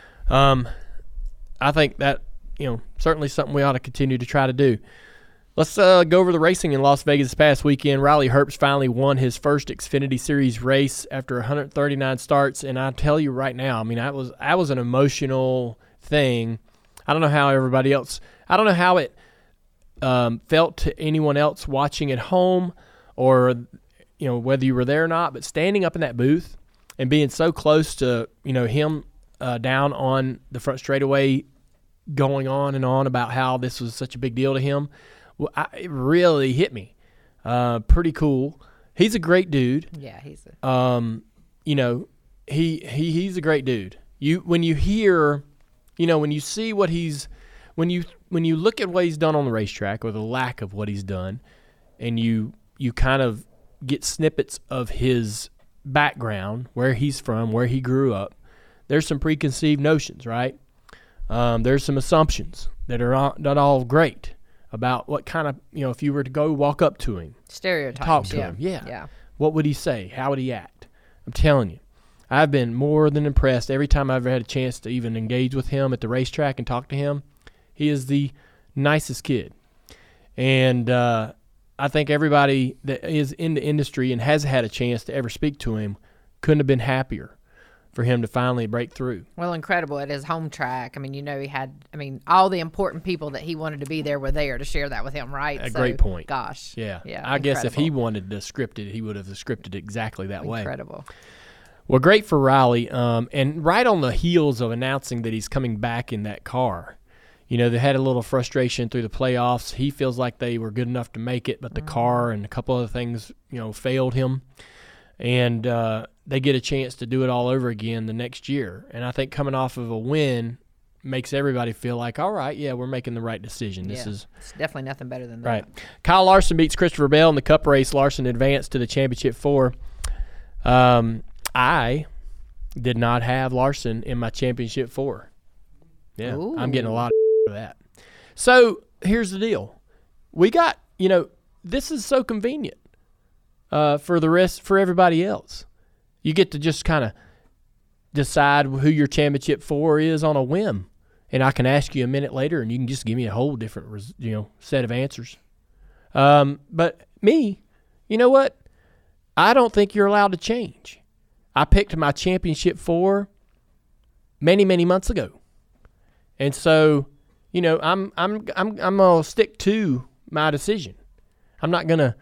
I think that, certainly something we ought to continue to try to do. Let's go over the racing in Las Vegas this past weekend. Riley Herbst finally won his first Xfinity Series race after 139 starts, and I tell you right now, that was an emotional thing. I don't know how everybody else. I don't know how it felt to anyone else watching at home, or whether you were there or not, but standing up in that booth and being so close to him down on the front straightaway, going on and on about how this was such a big deal to him, it really hit me. Pretty cool. He's a great dude. Yeah, he's he's a great dude. When you hear, when you see what when you look at what he's done on the racetrack, or the lack of what he's done, and you kind of get snippets of his background, where he's from, where he grew up, there's some preconceived notions, right? There's some assumptions that are not all great about what kind of, if you were to go walk up to him, stereotypes, talk to him, what would he say? How would he act? I'm telling you, I've been more than impressed every time I've ever had a chance to even engage with him at the racetrack and talk to him. He is the nicest kid. And I think everybody that is in the industry and has had a chance to ever speak to him couldn't have been happier for him to finally break through. Well, incredible at his home track. I mean, he had, all the important people that he wanted to be there were there to share that with him, right? A great point. Gosh. Yeah. Yeah. I guess if he wanted to script it, he would have scripted it exactly that way. Incredible. Well, great for Riley. And right on the heels of announcing that he's coming back in that car, they had a little frustration through the playoffs. He feels like they were good enough to make it, but the car and a couple other things, failed him. And they get a chance to do it all over again the next year. And I think coming off of a win makes everybody feel like, all right, yeah, we're making the right decision. It's definitely nothing better than that. Right. Kyle Larson beats Christopher Bell in the Cup race. Larson advanced to the Championship 4. I did not have Larson in my Championship 4. Yeah, Ooh. I'm getting a lot of for that. So here's the deal. We got, this is so convenient for everybody else. You get to just kind of decide who your Championship 4 is on a whim. And I can ask you a minute later, and you can just give me a whole different, set of answers. But me, you know what? I don't think you're allowed to change. I picked my Championship 4 many, many months ago, and so I'm gonna stick to my decision. I'm not gonna,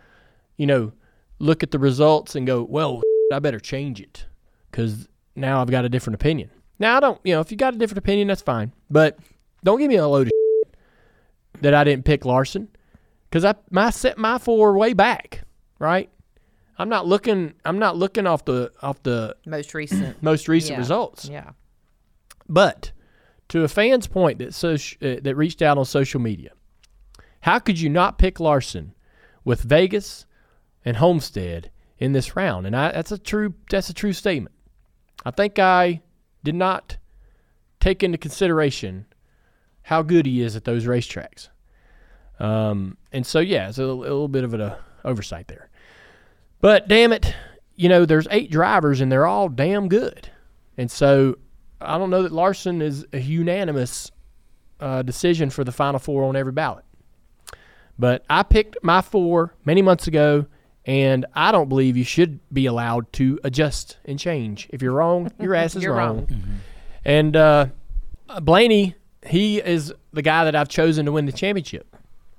look at the results and go, well, I better change it because now I've got a different opinion. Now, I don't, if you got a different opinion, that's fine. But don't give me a load of that I didn't pick Larson, because I set my 4 way back, right? I'm not looking off the most recent results. Yeah. But to a fan's point that reached out on social media, how could you not pick Larson with Vegas and Homestead in this round? And that's a true statement. I think I did not take into consideration how good he is at those racetracks. And so, it's a little bit of an oversight there. But, damn it, there's 8 drivers, and they're all damn good. And so I don't know that Larson is a unanimous decision for the Final 4 on every ballot. But I picked my 4 many months ago, and I don't believe you should be allowed to adjust and change. If you're wrong, your ass is wrong. Mm-hmm. And Blaney, he is the guy that I've chosen to win the championship.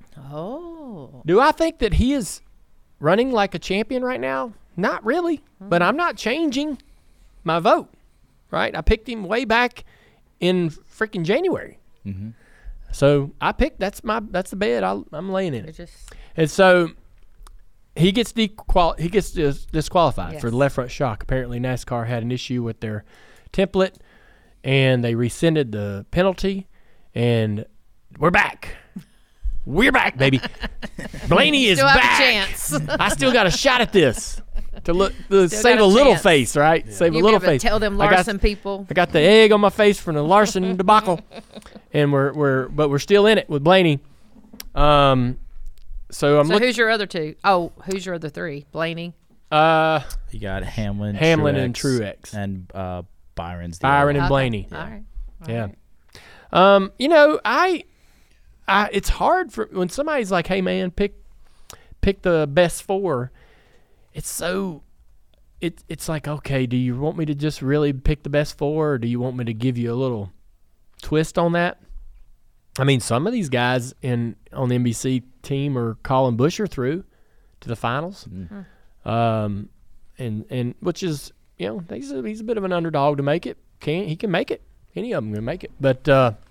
Oh. Do I think that he is running like a champion right now? Not really, but I'm not changing my vote, right? I picked him way back in freaking January. Mm-hmm. So I picked, that's the bed I'm laying in it. And so he gets disqualified for the left front shock. Apparently NASCAR had an issue with their template, and they rescinded the penalty, and we're back. We're back, baby. Blaney is back. Have a chance. I still got a shot at this to save a little face, right? Yeah. Save a little face. Tell them Larson people. I got the egg on my face from the Larson debacle, and we're still in it with Blaney. So who's your other 2? Oh, who's your other 3? Blaney. You got Hamlin, and Truex, and Byron and Blaney. All right. All right. It's hard for when somebody's like, "Hey, man, pick the best 4." It's like, okay, do you want me to just really pick the best 4, or do you want me to give you a little twist on that? I mean, some of these guys on the NBC team are calling Buescher through to the finals, and which is, you know, he's a bit of an underdog to make it. He can make it. Any of them can make it. But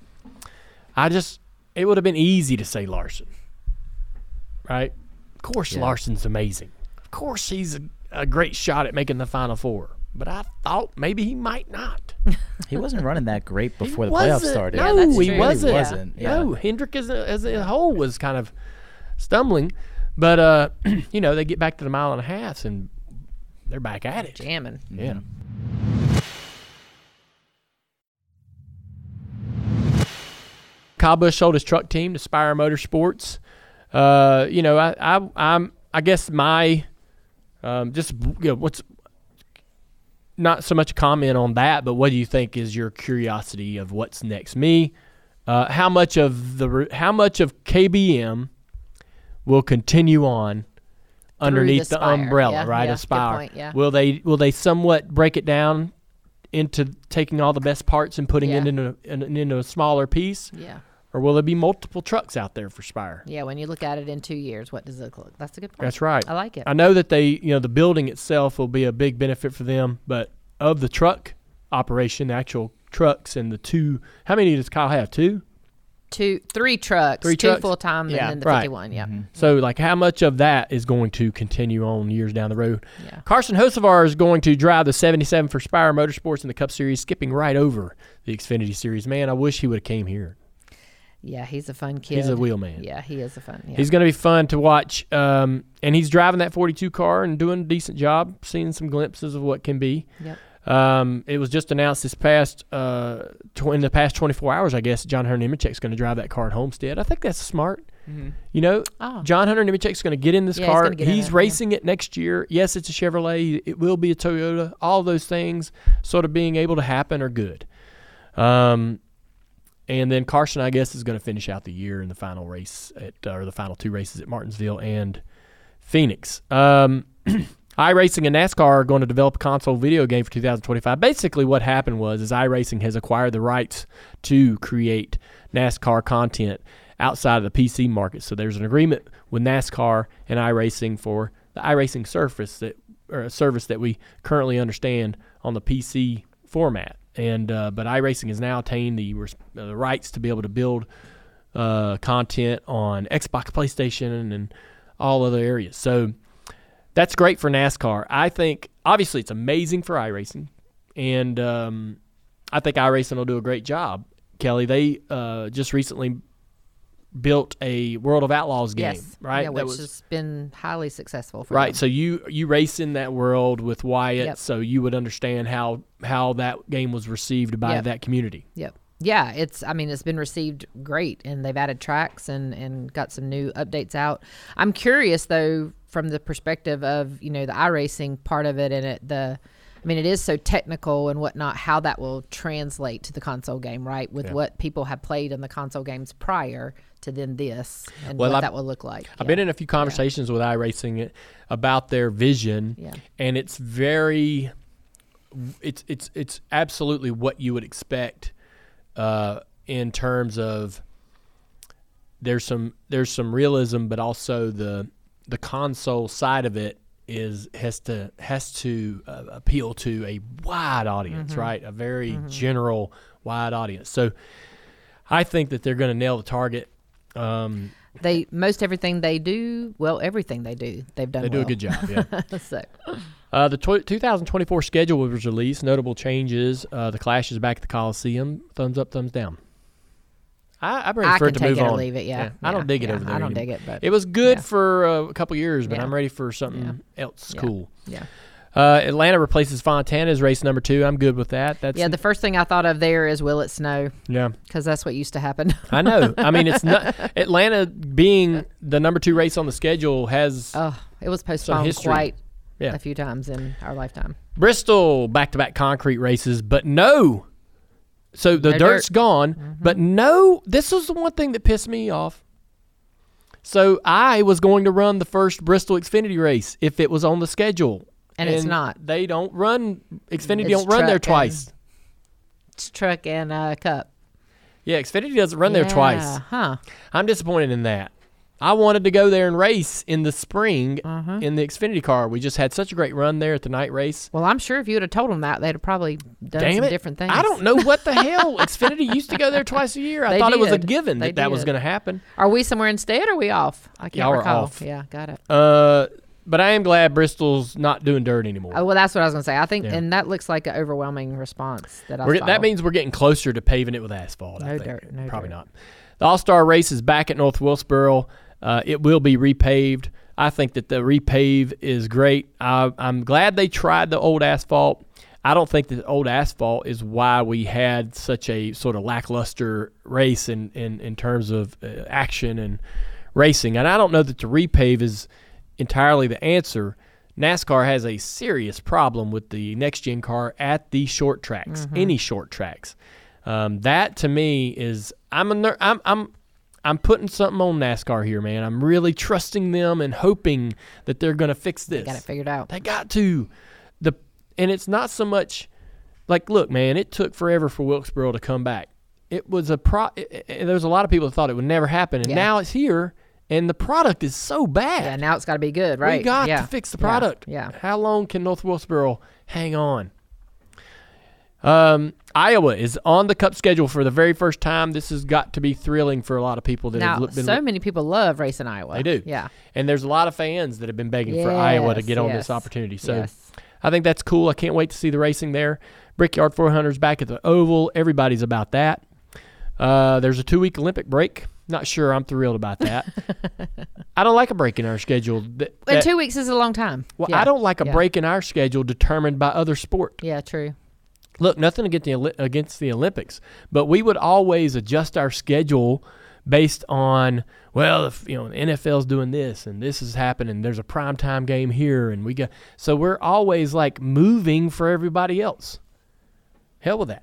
it would have been easy to say Larson, right? Of course, Larson's amazing. Of course, he's a great shot at making the Final Four. But I thought maybe he might not. He wasn't running that great before the playoffs started. No, that's he true. wasn't. Yeah. No, Hendrick as a whole was kind of stumbling. But, you know, they get back to the mile and a half, and they're back at it. Jamming. Yeah. Kyle Busch sold his truck team to Spire Motorsports. You know, I guess my just, you know, what's not so much a comment on that, but what do you think is your curiosity of what's next? Me, how much of KBM will continue on underneath the umbrella, right? Aspire. Good point, Will they somewhat break it down into taking all the best parts and putting it into a smaller piece? Yeah. Or will there be multiple trucks out there for Spire? Yeah, when you look at it in 2 years, what does it look? That's a good point. That's right. I like it. I know that the building itself will be a big benefit for them, but of the truck operation, the actual trucks and the two, how many does Kyle have? Three trucks. Three two trucks? full-time and then the 51, yeah. Mm-hmm. So, like, how much of that is going to continue on years down the road? Yeah. Carson Hocevar is going to drive the 77 for Spire Motorsports in the Cup Series, skipping right over the Xfinity Series. Man, I wish he would have came here. Yeah, he's a fun kid. He's a wheel man. Yeah, he is a fun. Yeah. He's going to be fun to watch, and he's driving that 42 car and doing a decent job, seeing some glimpses of what can be. Yep. It was just announced in the past 24 hours, I guess, John Hunter Nemechek's going to drive that car at Homestead. I think that's smart. Mm-hmm. You know, John Hunter Nemechek's going to get in this car. He's racing it next year. Yes, it's a Chevrolet. It will be a Toyota. All those things sort of being able to happen are good. And then Carson, I guess, is going to finish out the year in the final race or the final two races at Martinsville and Phoenix. iRacing and NASCAR are going to develop a console video game for 2025. Basically, what happened was iRacing has acquired the rights to create NASCAR content outside of the PC market. So there's an agreement with NASCAR and iRacing for the iRacing service that we currently understand on the PC format. And but iRacing has now attained the rights to be able to build content on Xbox, PlayStation, and all other areas. So that's great for NASCAR. I think, obviously, it's amazing for iRacing. And I think iRacing will do a great job. Kelly, they just recently built a World of Outlaws game, right? Yeah, which has been highly successful for right. them. So you race in that world with Wyatt, so you would understand how that game was received by that community. Yep. Yeah, it's been received great, and they've added tracks and got some new updates out. I'm curious though, from the perspective of, you know, the iRacing part of it, and it is so technical and whatnot, how that will translate to the console game, right? With what people have played in the console games prior to then this, and what that will look like. I've been in a few conversations with iRacing about their vision, and it's very, it's absolutely what you would expect in terms of there's some realism, but also the console side of it has to appeal to a wide audience, right? A very general wide audience. So I think that they're going to nail the target. Everything they do, they've done. They do a good job. Yeah. So. The 2024 schedule was released. Notable changes. The Clash is back at the Coliseum. Thumbs up, thumbs down. I'm ready for it to move on. I can leave it, yeah. I don't dig it over there. I don't dig it, but it was good for a couple years, but I'm ready for something else cool. Yeah. Atlanta replaces Fontana as race number 2. I'm good with that. The first thing I thought of there is, will it snow? Yeah. Because that's what used to happen. I know. I mean, it's not Atlanta being the number 2 race on the schedule has it was postponed quite a few times in our lifetime. Bristol, back-to-back concrete races, but no. So the dirt's gone, but no, this was the one thing that pissed me off. So I was going to run the first Bristol Xfinity race if it was on the schedule. And it's not. They don't run, Xfinity don't run there twice. It's truck and cup. Yeah, Xfinity doesn't run there twice. Huh. I'm disappointed in that. I wanted to go there and race in the spring in the Xfinity car. We just had such a great run there at the night race. Well, I'm sure if you would have told them that, they'd have probably done some different things. I don't know what the hell. Xfinity used to go there twice a year. I thought it was a given that was going to happen. Are we somewhere instead, or are we off? I can't recall. Y'all are off. Yeah, got it. But I am glad Bristol's not doing dirt anymore. Oh, well, that's what I was going to say. I think, and that looks like an overwhelming response that I saw. That means we're getting closer to paving it with asphalt. No dirt. Probably not. The All-Star race is back at North Wilkesboro. It will be repaved. I think that the repave is great. I'm glad they tried the old asphalt. I don't think the old asphalt is why we had such a sort of lackluster race in terms of action and racing. And I don't know that the repave is entirely the answer. NASCAR has a serious problem with the next-gen car at the short tracks, any short tracks. That, to me, is I'm putting something on NASCAR here, man. I'm really trusting them and hoping that they're going to fix this. They got it figured out. They got to. And it's not so much like, look, man, it took forever for Wilkesboro to come back. It was there's a lot of people that thought it would never happen, and now it's here, and the product is so bad. Yeah, now it's got to be good, right? We got to fix the product. Yeah. How long can North Wilkesboro hang on? Iowa is on the Cup schedule for the very first time. This has got to be thrilling for a lot of people that have been. So many people love racing Iowa. They do. Yeah. And there's a lot of fans that have been begging for Iowa to get on this opportunity. So I think that's cool. I can't wait to see the racing there. Brickyard 400's back at the Oval. Everybody's about that. There's a 2-week Olympic break. Not sure I'm thrilled about that. I don't like a break in our schedule. And 2 weeks is a long time. Well, I don't like a break in our schedule determined by other sport. Yeah, true. Look, nothing against the Olympics, but we would always adjust our schedule based on, well, if the NFL's doing this and this is happening, there's a primetime game here, and so we're always like moving for everybody else. Hell with that.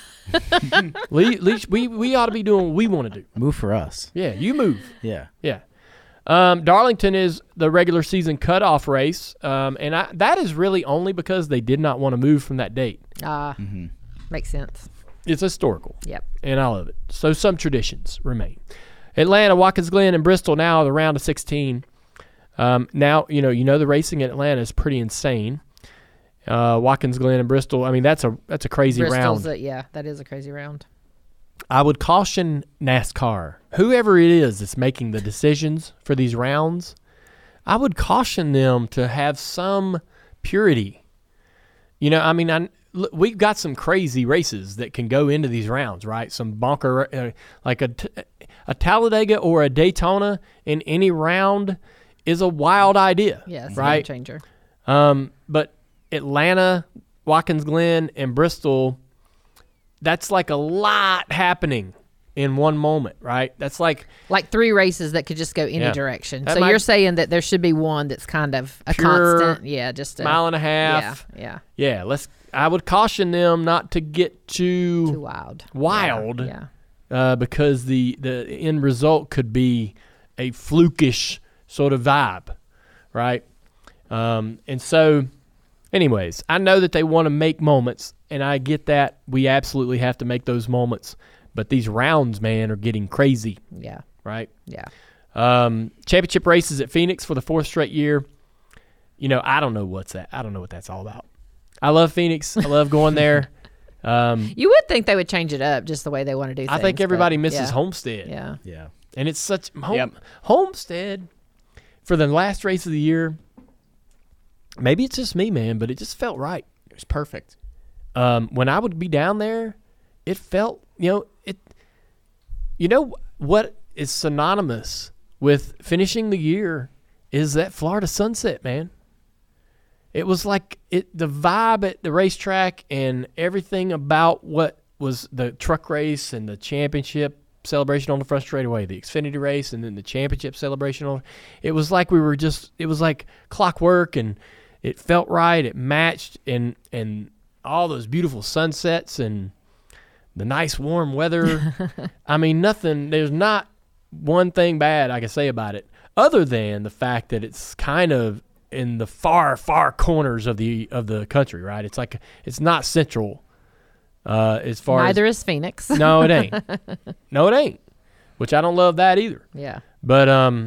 we ought to be doing what we want to do. Move for us. Yeah, you move. Yeah. Yeah. Darlington is the regular season cutoff race, and that is really only because they did not want to move from that date. Makes sense. It's historical. Yep. And I love it. So some traditions remain. Atlanta, Watkins Glen, and Bristol now the round of 16. Now, the racing at Atlanta is pretty insane. Watkins Glen and Bristol, I mean, that's a crazy round. That is a crazy round. I would caution NASCAR, whoever it is that's making the decisions for these rounds, I would caution them to have some purity. We've got some crazy races that can go into these rounds, right? Some bonker, like a Talladega or a Daytona in any round is a wild idea. Yes, right? Game changer. But Atlanta, Watkins Glen, and Bristol, that's like a lot happening in one moment, right? That's like 3 races that could just go any direction. So you're saying that there should be one that's kind of a constant, just a mile and a half. Yeah. I would caution them not to get too wild. Yeah. Because the end result could be a flukish sort of vibe, right? And so, anyways, I know that they want to make moments, and I get that. We absolutely have to make those moments. But these rounds, man, are getting crazy. Yeah. Right? Yeah. Championship races at Phoenix for the 4th straight year. I don't know what that's all about. I love Phoenix. I love going there. You would think they would change it up just the way they want to do things. I think everybody misses Homestead. Yeah. Yeah. And it's such Homestead for the last race of the year. Maybe it's just me, man, but it just felt right. It was perfect. When I would be down there, it felt, what is synonymous with finishing the year is that Florida sunset, man. It was like the vibe at the racetrack and everything about what was the truck race and the championship celebration on the front straightaway, the Xfinity race, and then the championship celebration. It was like it was like clockwork, and it felt right. It matched, and all those beautiful sunsets and the nice warm weather. I mean, there's not one thing bad I can say about it other than the fact that it's kind of in the far, far corners of the country, right? It's like it's not central As far Neither as is Phoenix. no, it ain't. No, it ain't. Which I don't love that either. Yeah. But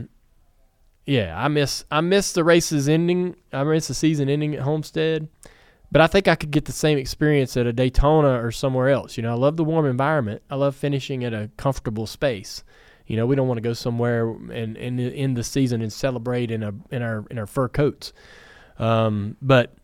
yeah, I miss the races ending. I miss the season ending at Homestead. But I think I could get the same experience at a Daytona or somewhere else. I love the warm environment. I love finishing at a comfortable space. We don't want to go somewhere and end the season and celebrate in our fur coats. But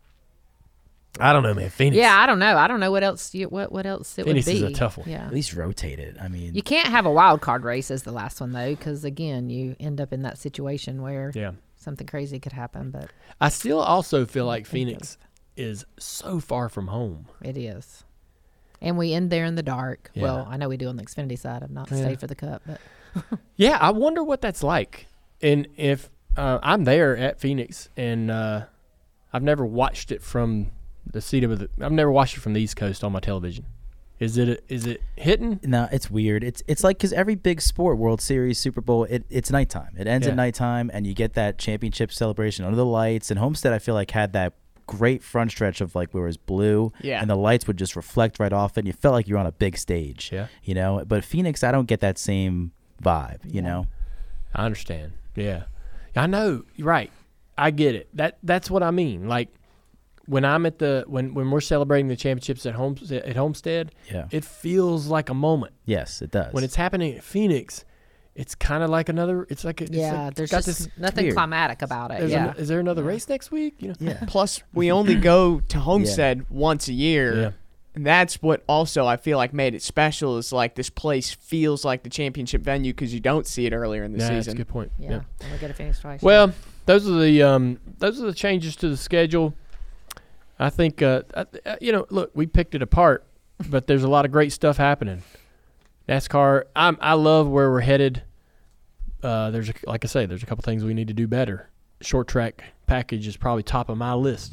I don't know, man. Phoenix. Yeah, I don't know. I don't know what else. What else it Phoenix would be. is a tough one. Yeah. At least rotate it. I mean, You can't have a wild card race as the last one though, because again, you end up in that situation where something crazy could happen. But I still also feel like Phoenix is so far from home. it is, and we end there in the dark. Yeah. Well, I know we do on the Xfinity side. I've not stayed for the Cup, but Yeah, I wonder what that's like. And if I'm there at Phoenix, and I've never watched it from the seat of I've never watched it from the East Coast on my television. Is it hitting? no, it's weird. It's like because every big sport, World Series, Super Bowl, it's nighttime. It ends at nighttime, and you get that championship celebration under the lights. And Homestead, I feel like, had that great front stretch of like where it was blue, and the lights would just reflect right off it, and you felt like you're on a big stage. Yeah. But Phoenix, I don't get that same vibe. You know. I understand. Yeah, I know. You're right. I get it. That's what I mean. Like when I'm at when we're celebrating the championships at Homestead, it feels like a moment. Yes, it does. When it's happening at Phoenix, it's kind of like another. It's like there's just nothing weird. climatic about it. Is there another race next week? Yeah. Plus, we only go to Homestead once a year. Yeah. And that's what also I feel like made it special is like this place feels like the championship venue because you don't see it earlier in the season. That's a good point. Yeah. And we get a Phoenix twice. Well, those are the changes to the schedule. I think look, we picked it apart, but there's a lot of great stuff happening. NASCAR, I love where we're headed. Like I say, there's a couple things we need to do better. Short track package is probably top of my list.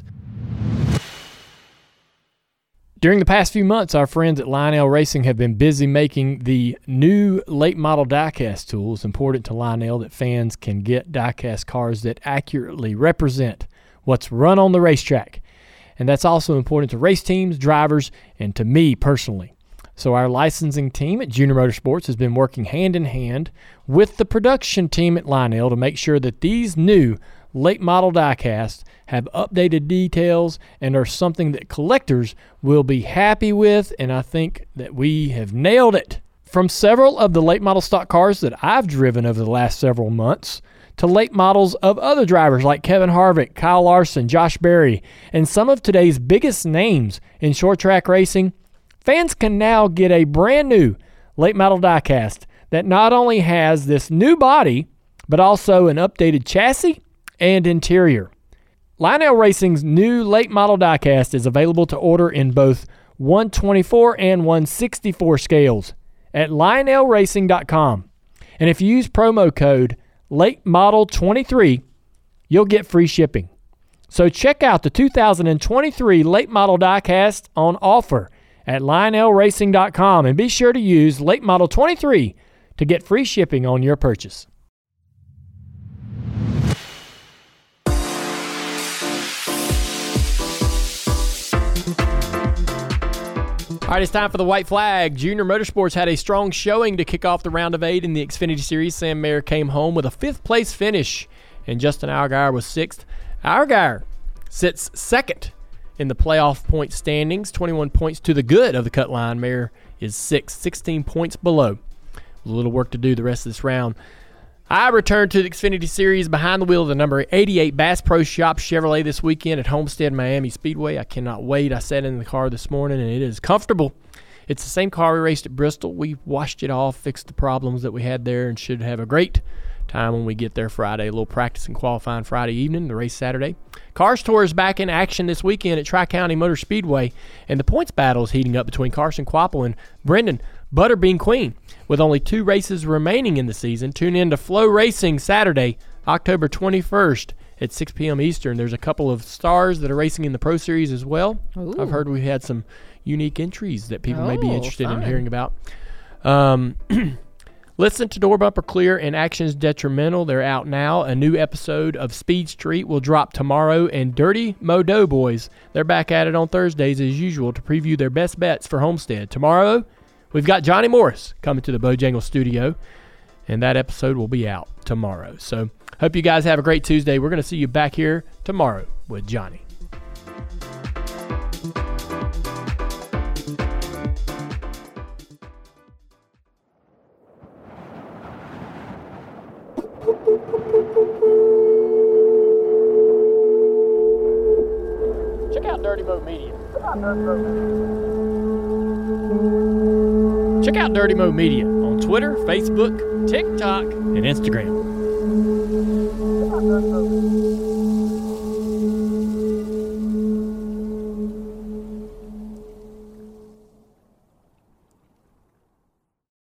During the past few months, our friends at Lionel Racing have been busy making the new late model diecast tool. It's important to Lionel that fans can get diecast cars that accurately represent what's run on the racetrack. And that's also important to race teams, drivers, and to me personally. So our licensing team at Junior Motorsports has been working hand in hand with the production team at Lionel to make sure that these new late model diecasts have updated details and are something that collectors will be happy with, and I think that we have nailed it. From several of the late model stock cars that I've driven over the last several months to late models of other drivers like Kevin Harvick, Kyle Larson, Josh Berry, and some of today's biggest names in short track racing, fans can now get a brand new late model diecast that not only has this new body, but also an updated chassis and interior. Lionel Racing's new late model diecast is available to order in both 124 and 164 scales at lionelracing.com. And if you use promo code LATEMODEL23, you'll get free shipping. So check out the 2023 late model diecast on offer at lionelracing.com and be sure to use LateModel23 to get free shipping on your purchase. All right, it's time for the white flag. Junior Motorsports had a strong showing to kick off the round of 8 in the Xfinity Series. Sam Mayer came home with a 5th place finish, and Justin Allgaier was 6th. Allgaier sits 2nd in the playoff point standings, 21 points to the good of the cut line. Mayer is 6th, 16 points below. A little work to do the rest of this round. I returned to the Xfinity Series behind the wheel of the number 88 Bass Pro Shop Chevrolet this weekend at Homestead Miami Speedway. I cannot wait. I sat in the car this morning, and it is comfortable. It's the same car we raced at Bristol. We washed it off, fixed the problems that we had there, and should have a great time when we get there Friday. A little practice and qualifying Friday evening, the race Saturday. Cars Tour is back in action this weekend at Tri-County Motor Speedway, and the points battle is heating up between Carson Kvapil and Brendan Butterbean Queen. With only 2 races remaining in the season, tune in to Flow Racing Saturday, October 21st at 6 p.m. Eastern. There's a couple of stars that are racing in the Pro Series as well. Ooh. I've heard we had some unique entries that people may be interested in fun. hearing about. Listen to Door Bumper Clear and Actions Detrimental. They're out now. A new episode of Speed Street will drop tomorrow. And Dirty Mo Doughboys, they're back at it on Thursdays as usual to preview their best bets for Homestead. Tomorrow, we've got Johnny Morris coming to the Bojangles studio, and that episode will be out tomorrow. So hope you guys have a great Tuesday. We're going to see you back here tomorrow with Johnny. Check out Dirty Mo Media. Check out Dirty Mo Media on Twitter, Facebook, TikTok, and Instagram.